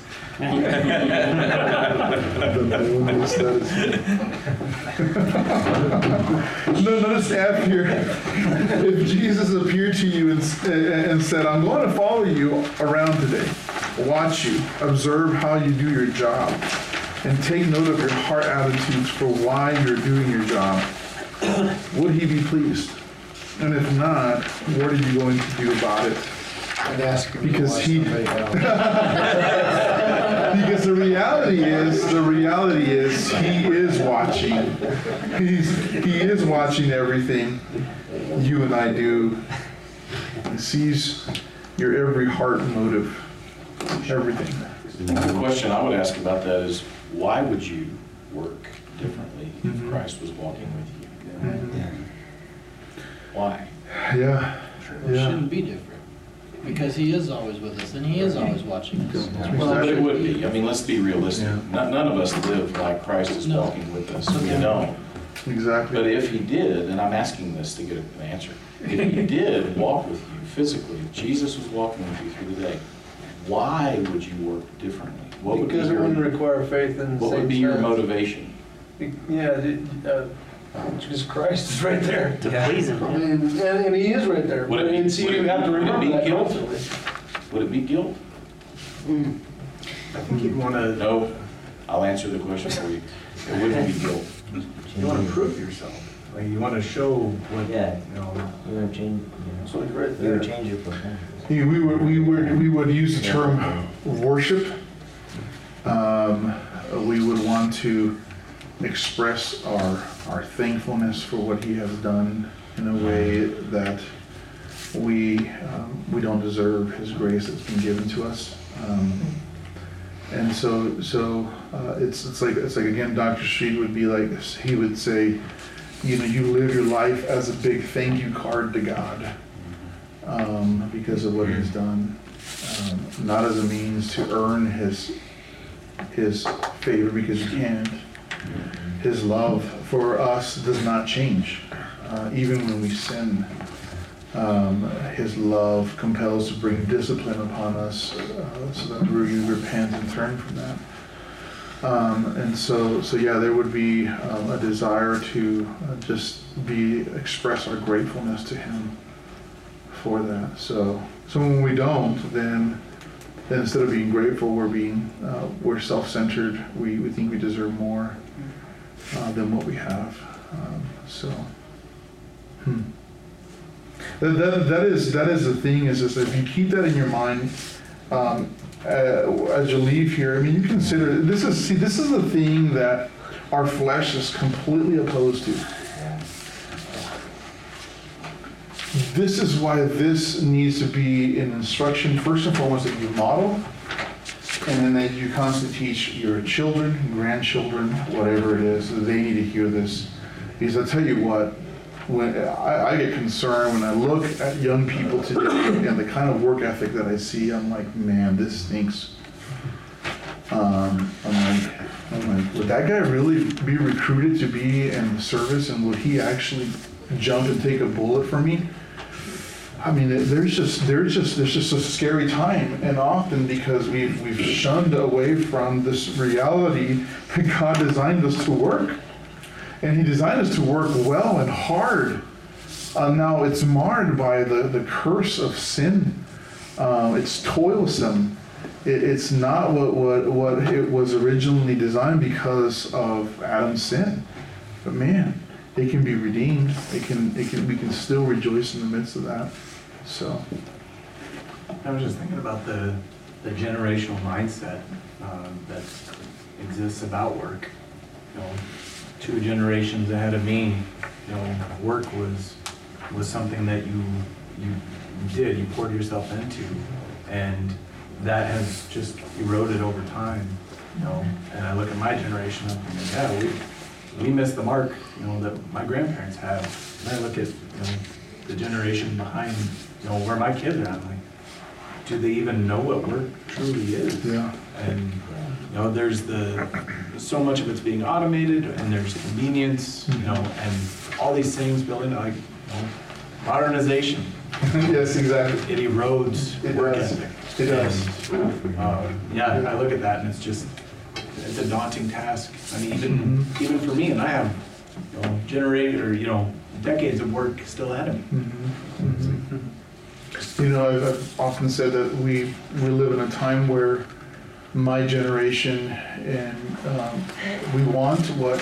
No, notice F here. If Jesus appeared to you and, and said, I'm going to follow you around today, watch you, observe how you do your job, and take note of your heart attitudes for why you're doing your job, would He be pleased? And if not, what are you going to do about it? I'd ask him because to he somebody else. because the reality is, the reality is, he is watching. He's, he is watching everything you and I do. He sees your every heart and motive, everything. The question I would ask about that is, why would you work differently if Mhm. Christ was walking with you? Mhm. Why? Yeah, It yeah. shouldn't be different, because he is always with us, and he is always watching us. Well, but it would be. I mean, let's be realistic. Yeah. None, none of us live like Christ is No. walking with us. We don't. Exactly. But if he did, and I'm asking this to get an answer, if he did walk with you physically, if Jesus was walking with you through the day, why would you work differently? What would be Because it wouldn't your, require faith in the what would same be your sense. motivation? Yeah, the- uh, Jesus Christ is right there. To please him. I mean, and, and he is right there. Would it be- And see, would it you be- have to would it remember be that guilt? constantly. Would it be guilt? I think you'd want to, No. I'll answer the question for you. It wouldn't be guilt. you want to prove yourself. Like, you want to show what, Yeah. you know, You would change, you So he's right know, you would there. change your performance. Yeah, we would, we would, we would use the term worship. Um, we would want to express our, our thankfulness for what he has done in a way that we, um, we don't deserve his grace that's been given to us. Um, and so, so, uh, it's, it's like, it's like, again, Doctor Street would be like, he would say, you know, you live your life as a big thank you card to God. Um, because of what he's done, um, not as a means to earn his his favor, because you can't. His love for us does not change, uh, even when we sin. Um, his love compels to bring discipline upon us, uh, so that we repent and turn from that. Um, and so, so yeah, there would be um, a desire to uh, just be express our gratefulness to him for that. So, so when we don't, then, then instead of being grateful, we're being, uh, we're self-centered. We, we think we deserve more uh, than what we have. Um, so, hmm. that, that, that is that is the thing. Is just if you keep that in your mind um, uh, as you leave here. I mean, you consider this is see this is the thing that our flesh is completely opposed to. This is why this needs to be an instruction, first and foremost, that you model, and then that you constantly teach your children, grandchildren, whatever it is, that they need to hear this. Because I tell you what, when I, I get concerned when I look at young people today and the kind of work ethic that I see, I'm like, man, this stinks. Um, I'm like, I'm like, would that guy really be recruited to be in the service, and would he actually jump and take a bullet for me? I mean, there's just there's just there's just a scary time, and often because we've we've shunned away from this reality that God designed us to work, and He designed us to work well and hard. Uh, now it's marred by the the curse of sin. Um, it's toilsome. It, it's not what what what it was originally designed because of Adam's sin. But man, it can be redeemed. It can it can we can still rejoice in the midst of that. So, I was just thinking about the, the generational mindset um, that exists about work. You know, two generations ahead of me, you know, work was was something that you you did, you poured yourself into, and that has just eroded over time. You know, and I look at my generation, I'm thinking, yeah, we we missed the mark, you know, that my grandparents had. And I look at, you know, the generation behind, you know, where my kids are at, like, do they even know what work truly is? yeah. And, you know, there's the, so much of it's being automated, and there's convenience, you know, and all these things built into, like, you know, modernization. Yes, exactly. It erodes It work does. ethic. It does. And, uh, yeah, I look at that, and it's just, it's a daunting task. I mean, even, Mhm. even for me, and I have, you know, generated, or, you know, decades of work still ahead of me. Mhm. Mhm. You know, I've, I've often said that we we live in a time where my generation and um, we want what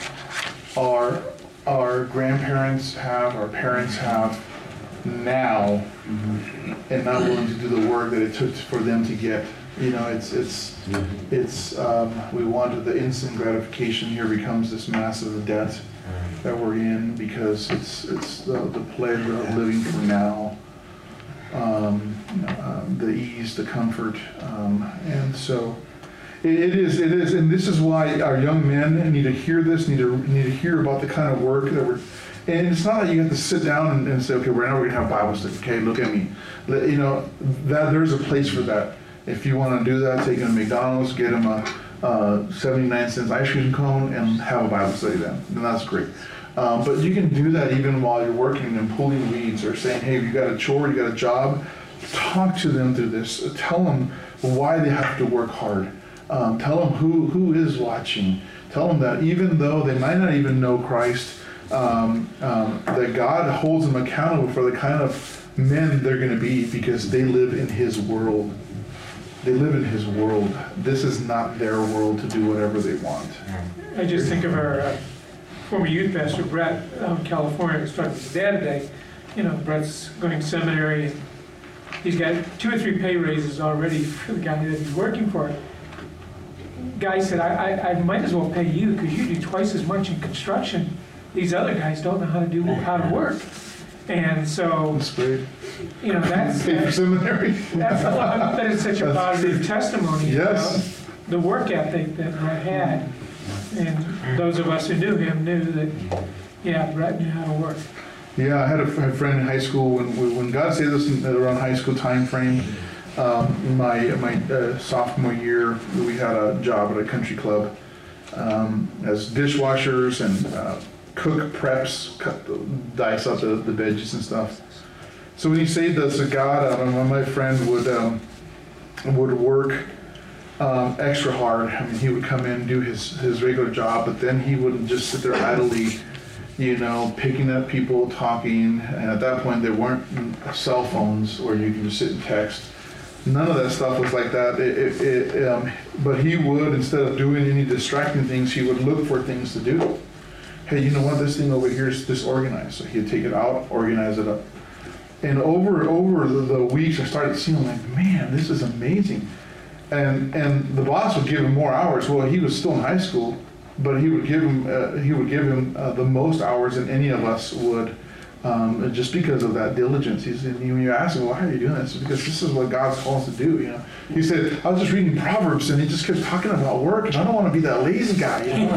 our our grandparents have, our parents have now, and not willing to do the work that it took for them to get You know, it's, it's, it's, um, we wanted the instant gratification here becomes this massive debt that we're in because it's, it's the, the pleasure of living for now. Um, um, the ease, the comfort, um, and so it, it is, it is, and this is why our young men need to hear this, need to need to hear about the kind of work that we're. And it's not that you have to sit down and, and say, okay, we're now we're gonna have Bible study. Okay, look at me. Let, you know that there's a place for that. If you want to do that, take them to McDonald's, get them a, a seventy-nine cents ice cream cone, and have a Bible study then. And that's great. Um, but you can do that even while you're working and pulling weeds or saying, hey, you got a chore, you got a job. Talk to them through this. Tell them why they have to work hard. Um, tell them who, who is watching. Tell them that even though they might not even know Christ, um, um, that God holds them accountable for the kind of men they're going to be because they live in His world. They live in His world. This is not their world to do whatever they want. I just think of our uh, former youth pastor, Brett, out in California. I was talking to his dad today. You know, Brett's going to seminary, and he's got two or three pay raises already for the guy that he's working for. Guy said, I, I, I might as well pay you because you do twice as much in construction. These other guys don't know how to do how to work. And so, That's great. you know, that's, Pay for that's, seminary. that's that is such a That's positive great. testimony Yes. about the work ethic that Brett had. And those of us who knew him knew that, yeah, Brett knew how to work. Yeah, I had a, a friend in high school when when God saved us in, around high school time frame. Um, my my uh, sophomore year, we had a job at a country club um, as dishwashers and uh, cook preps, cut, dice up the, the veggies and stuff. So when he saved us, God, um, my friend would um, would work um, extra hard. I mean, he would come in, do his his regular job, but then he wouldn't just sit there idly, you know, picking up people, talking. And at that point, there weren't cell phones where you can just sit and text. None of that stuff was like that. It, it, it, um, but he would, instead of doing any distracting things, he would look for things to do. Hey, you know what? This thing over here is disorganized. So he'd take it out, organize it up. And over over the, the weeks, I started seeing like, man, this is amazing. And and the boss would give him more hours. Well, he was still in high school, but he would give him uh, he would give him uh, the most hours than any of us would, um, just because of that diligence. He's and when you ask him, why are you doing this? Because this is what God's called us to do. You know, he said, I was just reading Proverbs, and he just kept talking about work, and I don't want to be that lazy guy. You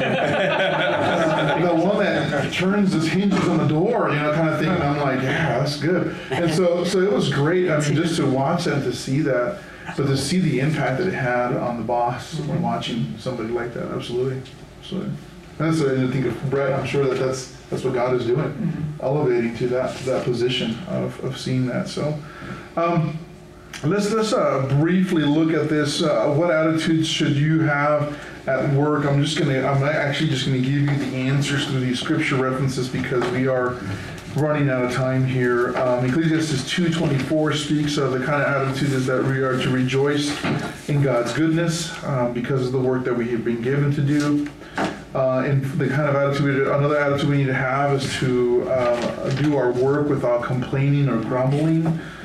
know? The one that turns his hinges on the door, you know, kind of thing. And I'm like, yeah, that's good. And so so it was great. I mean, just to watch that, to see that. But to see the impact that it had on the boss when watching somebody like that, absolutely. absolutely. That's what I think of Brett. I'm sure that that's that's what God is doing, mm-hmm. elevating to that to that position of, of seeing that. So, um, let's let's uh, briefly look at this. Uh, what attitudes should you have at work? I'm just gonna. I'm actually just gonna give you the answers to these scripture references because we are running out of time here. Um, Ecclesiastes two twenty-four speaks of the kind of attitude is that we are to rejoice in God's goodness um, because of the work that we have been given to do. Uh, and the kind of attitude, another attitude we need to have is to uh, do our work without complaining or grumbling.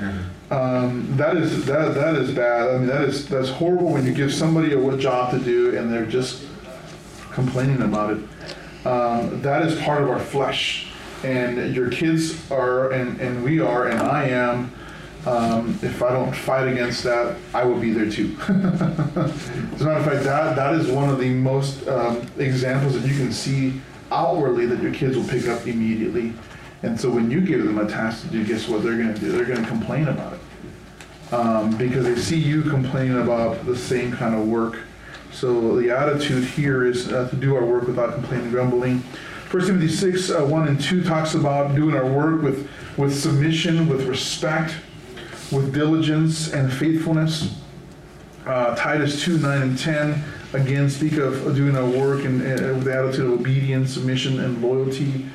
Um, that is that that is bad. I mean, that is that's horrible when you give somebody a job to do and they're just complaining about it. Um, that is part of our flesh. And your kids are, and, and we are, and I am. Um, if I don't fight against that, I will be there too. As a matter of fact, that, that is one of the most um, examples that you can see outwardly that your kids will pick up immediately. And so when you give them a task to do, guess what they're going to do? They're going to complain about it. Um, because they see you complaining about the same kind of work. So the attitude here is uh, to do our work without complaining and grumbling. First Timothy six, uh, one and two talks about doing our work with, with submission, with respect, with diligence and faithfulness. Uh, Titus two, nine and ten, again, speak of doing our work and, and with the attitude of obedience, submission, and loyalty.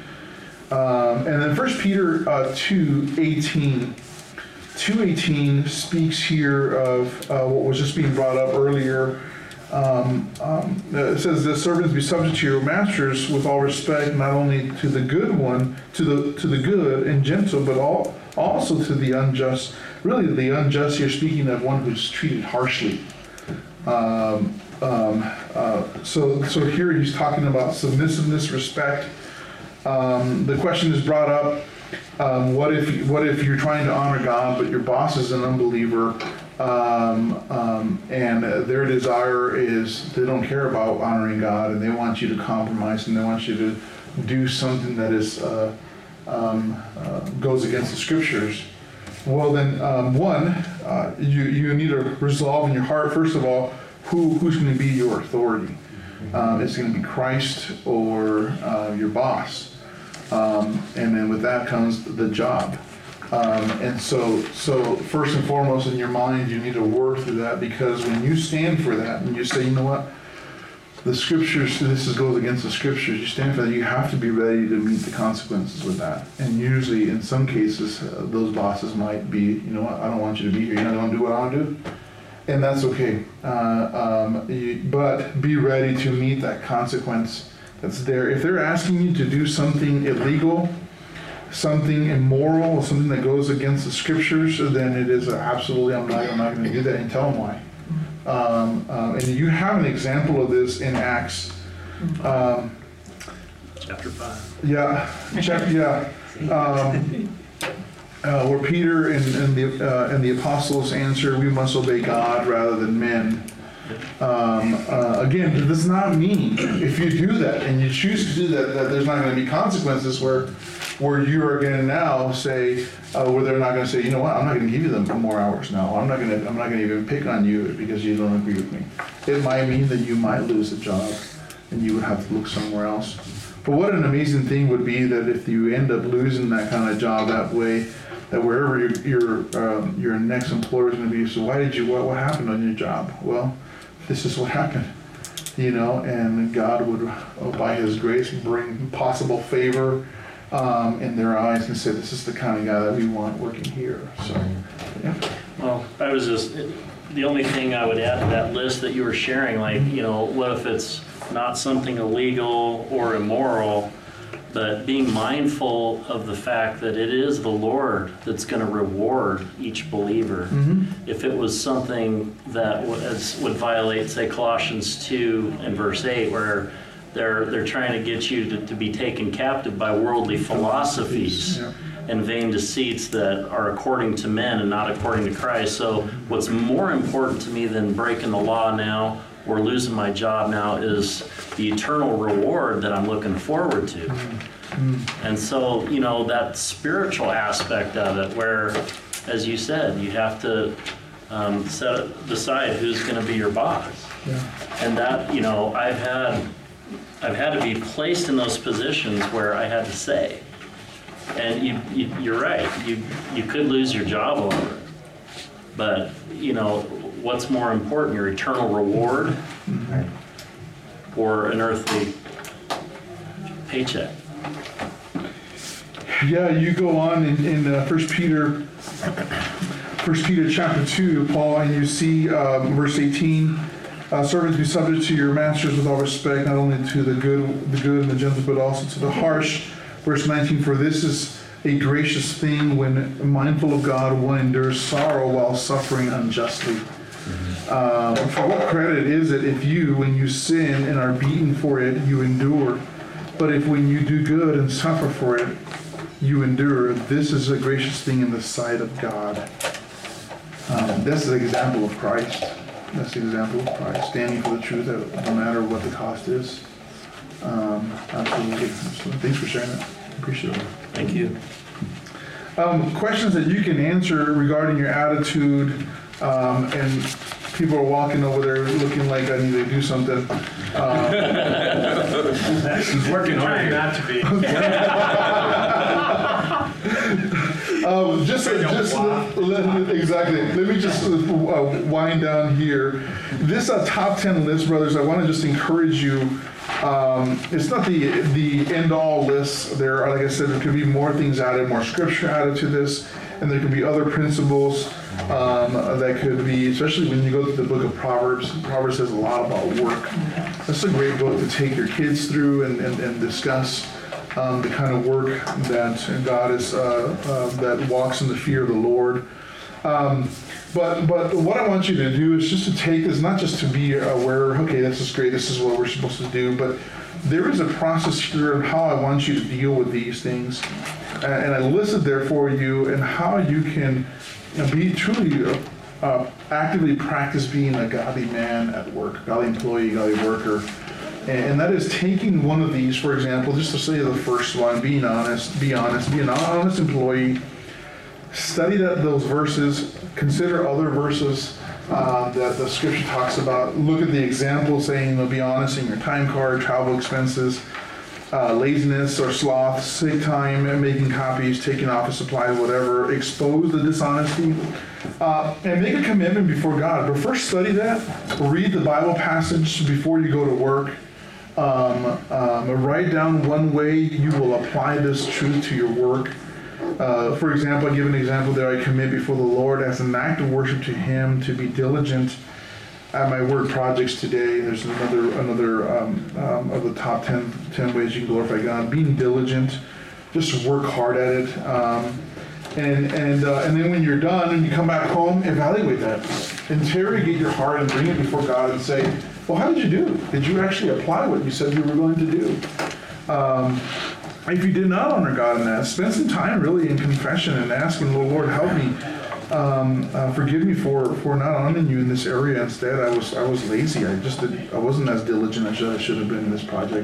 Um, and then First Peter uh, two, eighteen. two eighteen speaks here of uh, what was just being brought up earlier. Um, um, it says the servants be subject to your masters with all respect, not only to the good one, to the to the good and gentle, but all, also to the unjust. Really, the unjust here, speaking of one who's treated harshly. Um, um, uh, so, so here he's talking about submissiveness, respect. Um, the question is brought up, um, what if what if you're trying to honor God, but your boss is an unbeliever, um, um, and uh, their desire is they don't care about honoring God, and they want you to compromise, and they want you to do something that is uh, um, uh, goes against the scriptures. Well, then, um, one, uh, you you need to resolve in your heart, first of all, who who's going to be your authority. Um, it's going to be Christ or uh, your boss. Um, and then with that comes the job. Um, and so, so first and foremost in your mind, you need to work through that, because when you stand for that and you say, you know what, the scriptures, this is, goes against the scriptures, you stand for that, you have to be ready to meet the consequences with that. And usually, in some cases, uh, those bosses might be, you know what, I don't want you to be here, you're not going to do what I want to do. And that's okay. Uh, um, you, but be ready to meet that consequence that's there. If they're asking you to do something illegal, something immoral, something that goes against the scriptures, then it is a, absolutely, I'm not, I'm not going to do that, and tell them why. Um, um, and you have an example of this in Acts. Um, Chapter five. Yeah, check, yeah. Um, uh, where Peter and, and, the, uh, and the apostles answer, we must obey God rather than men. Um, uh, again, it does not mean if you do that and you choose to do that, that there's not going to be consequences where where you are going to now say, uh, where they're not going to say, you know what, I'm not going to give you them for more hours now. I'm not going to I'm not going to even pick on you because you don't agree with me. It might mean that you might lose a job and you would have to look somewhere else. But what an amazing thing would be that if you end up losing that kind of job that way, that wherever your your, um, your next employer is going to be, so why did you, what, what happened on your job? Well, this is what happened, you know, and God would, oh, by His grace, bring possible favor um, in their eyes and say, this is the kind of guy that we want working here. So, yeah. Well, I was just, the only thing I would add to that list that you were sharing, like, you know, what if it's not something illegal or immoral, but being mindful of the fact that it is the Lord that's going to reward each believer. Mm-hmm. If it was something that was, would violate, say, Colossians two and verse eight, where they're they're trying to get you to, to be taken captive by worldly philosophies yeah. and vain deceits that are according to men and not according to Christ. So what's more important to me than breaking the law now or losing my job now is the eternal reward that I'm looking forward to. Mm-hmm. And so, you know, that spiritual aspect of it, where, as you said, you have to um, set, decide who's going to be your boss. Yeah. And that, you know, I've had, I've had to be placed in those positions where I had to say. And you, you, you're right, you, you could lose your job over it. But, you know, what's more important, your eternal reward Mm-hmm. or an earthly paycheck? Yeah, you go on in, in uh, First Peter, First Peter chapter two, Paul, and you see um, verse eighteen. Uh, servants, be subject to your masters with all respect, not only to the good, the good and the gentle, but also to the harsh. Verse nineteen. For this is a gracious thing when mindful of God, one endures sorrow while suffering unjustly. Uh, for what credit is it if you, when you sin and are beaten for it, you endure? But if when you do good and suffer for it, you endure, this is a gracious thing in the sight of God. Um, that's the example of Christ. That's the example of Christ, standing for the truth no matter what the cost is. Um, absolutely. So thanks for sharing that. Appreciate it. Thank you. Um, questions that you can answer regarding your attitude, um, and people are walking over there looking like I need to do something. Uh, He's working hard not to be. um, just just let, let, exactly. Let me just uh, wind down here. This uh, top ten list, brothers. I want to just encourage you. Um, it's not the the end all list. There, like I said, there could be more things added, more scripture added to this, and there could be other principles um, that could be, especially when you go to the book of Proverbs. Proverbs says a lot about work. That's a great book to take your kids through and, and, and discuss um, the kind of work that God is uh, uh, that walks in the fear of the Lord. Um, but but what I want you to do is just to take this, not just to be aware, okay, this is great, this is what we're supposed to do, but there is a process here of how I want you to deal with these things. And I listed there for you and how you can, you know, be truly uh, uh, actively practice being a godly man at work, godly employee, godly worker. And that is taking one of these, for example, just to say the first one, being honest, be honest, be an honest employee. Study that, those verses, consider other verses uh, that the scripture talks about. Look at the example saying, you know, be honest in your time card, travel expenses, uh, laziness or sloth, sick time, and making copies, taking office supplies, whatever. Expose the dishonesty uh, and make a commitment before God. But first study that, read the Bible passage before you go to work. Um, um, write down one way you will apply this truth to your work. Uh, for example, I give an example there. I commit before the Lord as an act of worship to Him to be diligent at my work projects today. There's another another um, um, of the top ten, ten ways you can glorify God. Being diligent, just work hard at it. Um, and and uh, and then when you're done and you come back home, evaluate that. Interrogate your heart and bring it before God and say, well, how did you do? Did you actually apply what you said you were going to do? Um, If you did not honor God in that, spend some time really in confession and asking the Lord, help me, um, uh, forgive me for, for not honoring you in this area. Instead, I was I was lazy. I just did, I wasn't as diligent as I should have been in this project.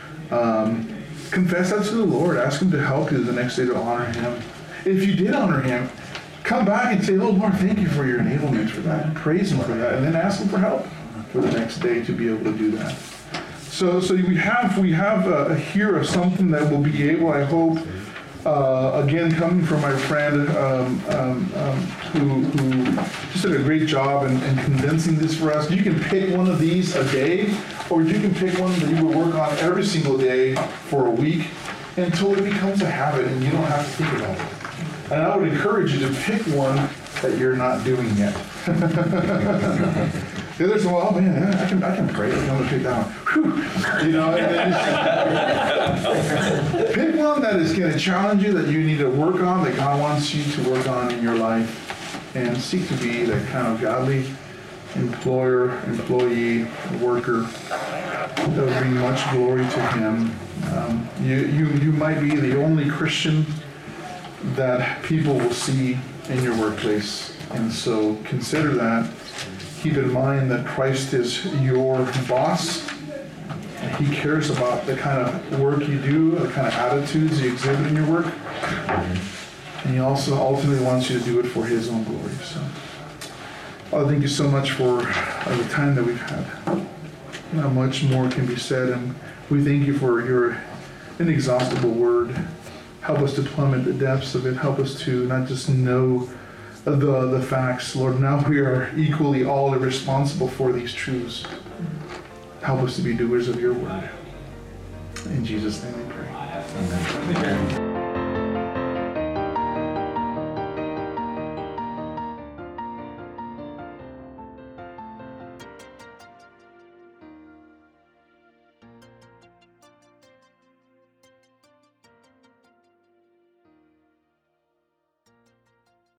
Um, confess that to the Lord. Ask Him to help you the next day to honor Him. If you did honor Him, come back and say, oh Lord, thank you for your enablement for that. Praise Him for that, and then ask Him for help for the next day to be able to do that. So, so we have we have uh, here something that will be able, I hope, uh, again coming from my friend um, um, um, who, who just did a great job in, in condensing this for us. You can pick one of these a day, or you can pick one that you will work on every single day for a week until it becomes a habit and you don't have to think about it. And I would encourage you to pick one that you're not doing yet. The others, well, man, I can I can pray. I'm gonna pick that one. Whew. You know, and then pick one that is going to challenge you, that you need to work on, that God wants you to work on in your life, and seek to be that kind of godly employer, employee, worker that will bring much glory to Him. Um, you you you might be the only Christian that people will see in your workplace, and so consider that. Keep in mind that Christ is your boss. He cares about the kind of work you do, the kind of attitudes you exhibit in your work. And He also ultimately wants you to do it for His own glory. So, Father, thank you so much for uh, the time that we've had. Not much more can be said, and we thank you for your inexhaustible word. Help us to plummet the depths of it. Help us to not just know the the facts, Lord. Now we are equally all responsible for these truths. Help us to be doers of your word. In Jesus' name we pray. Amen. Amen.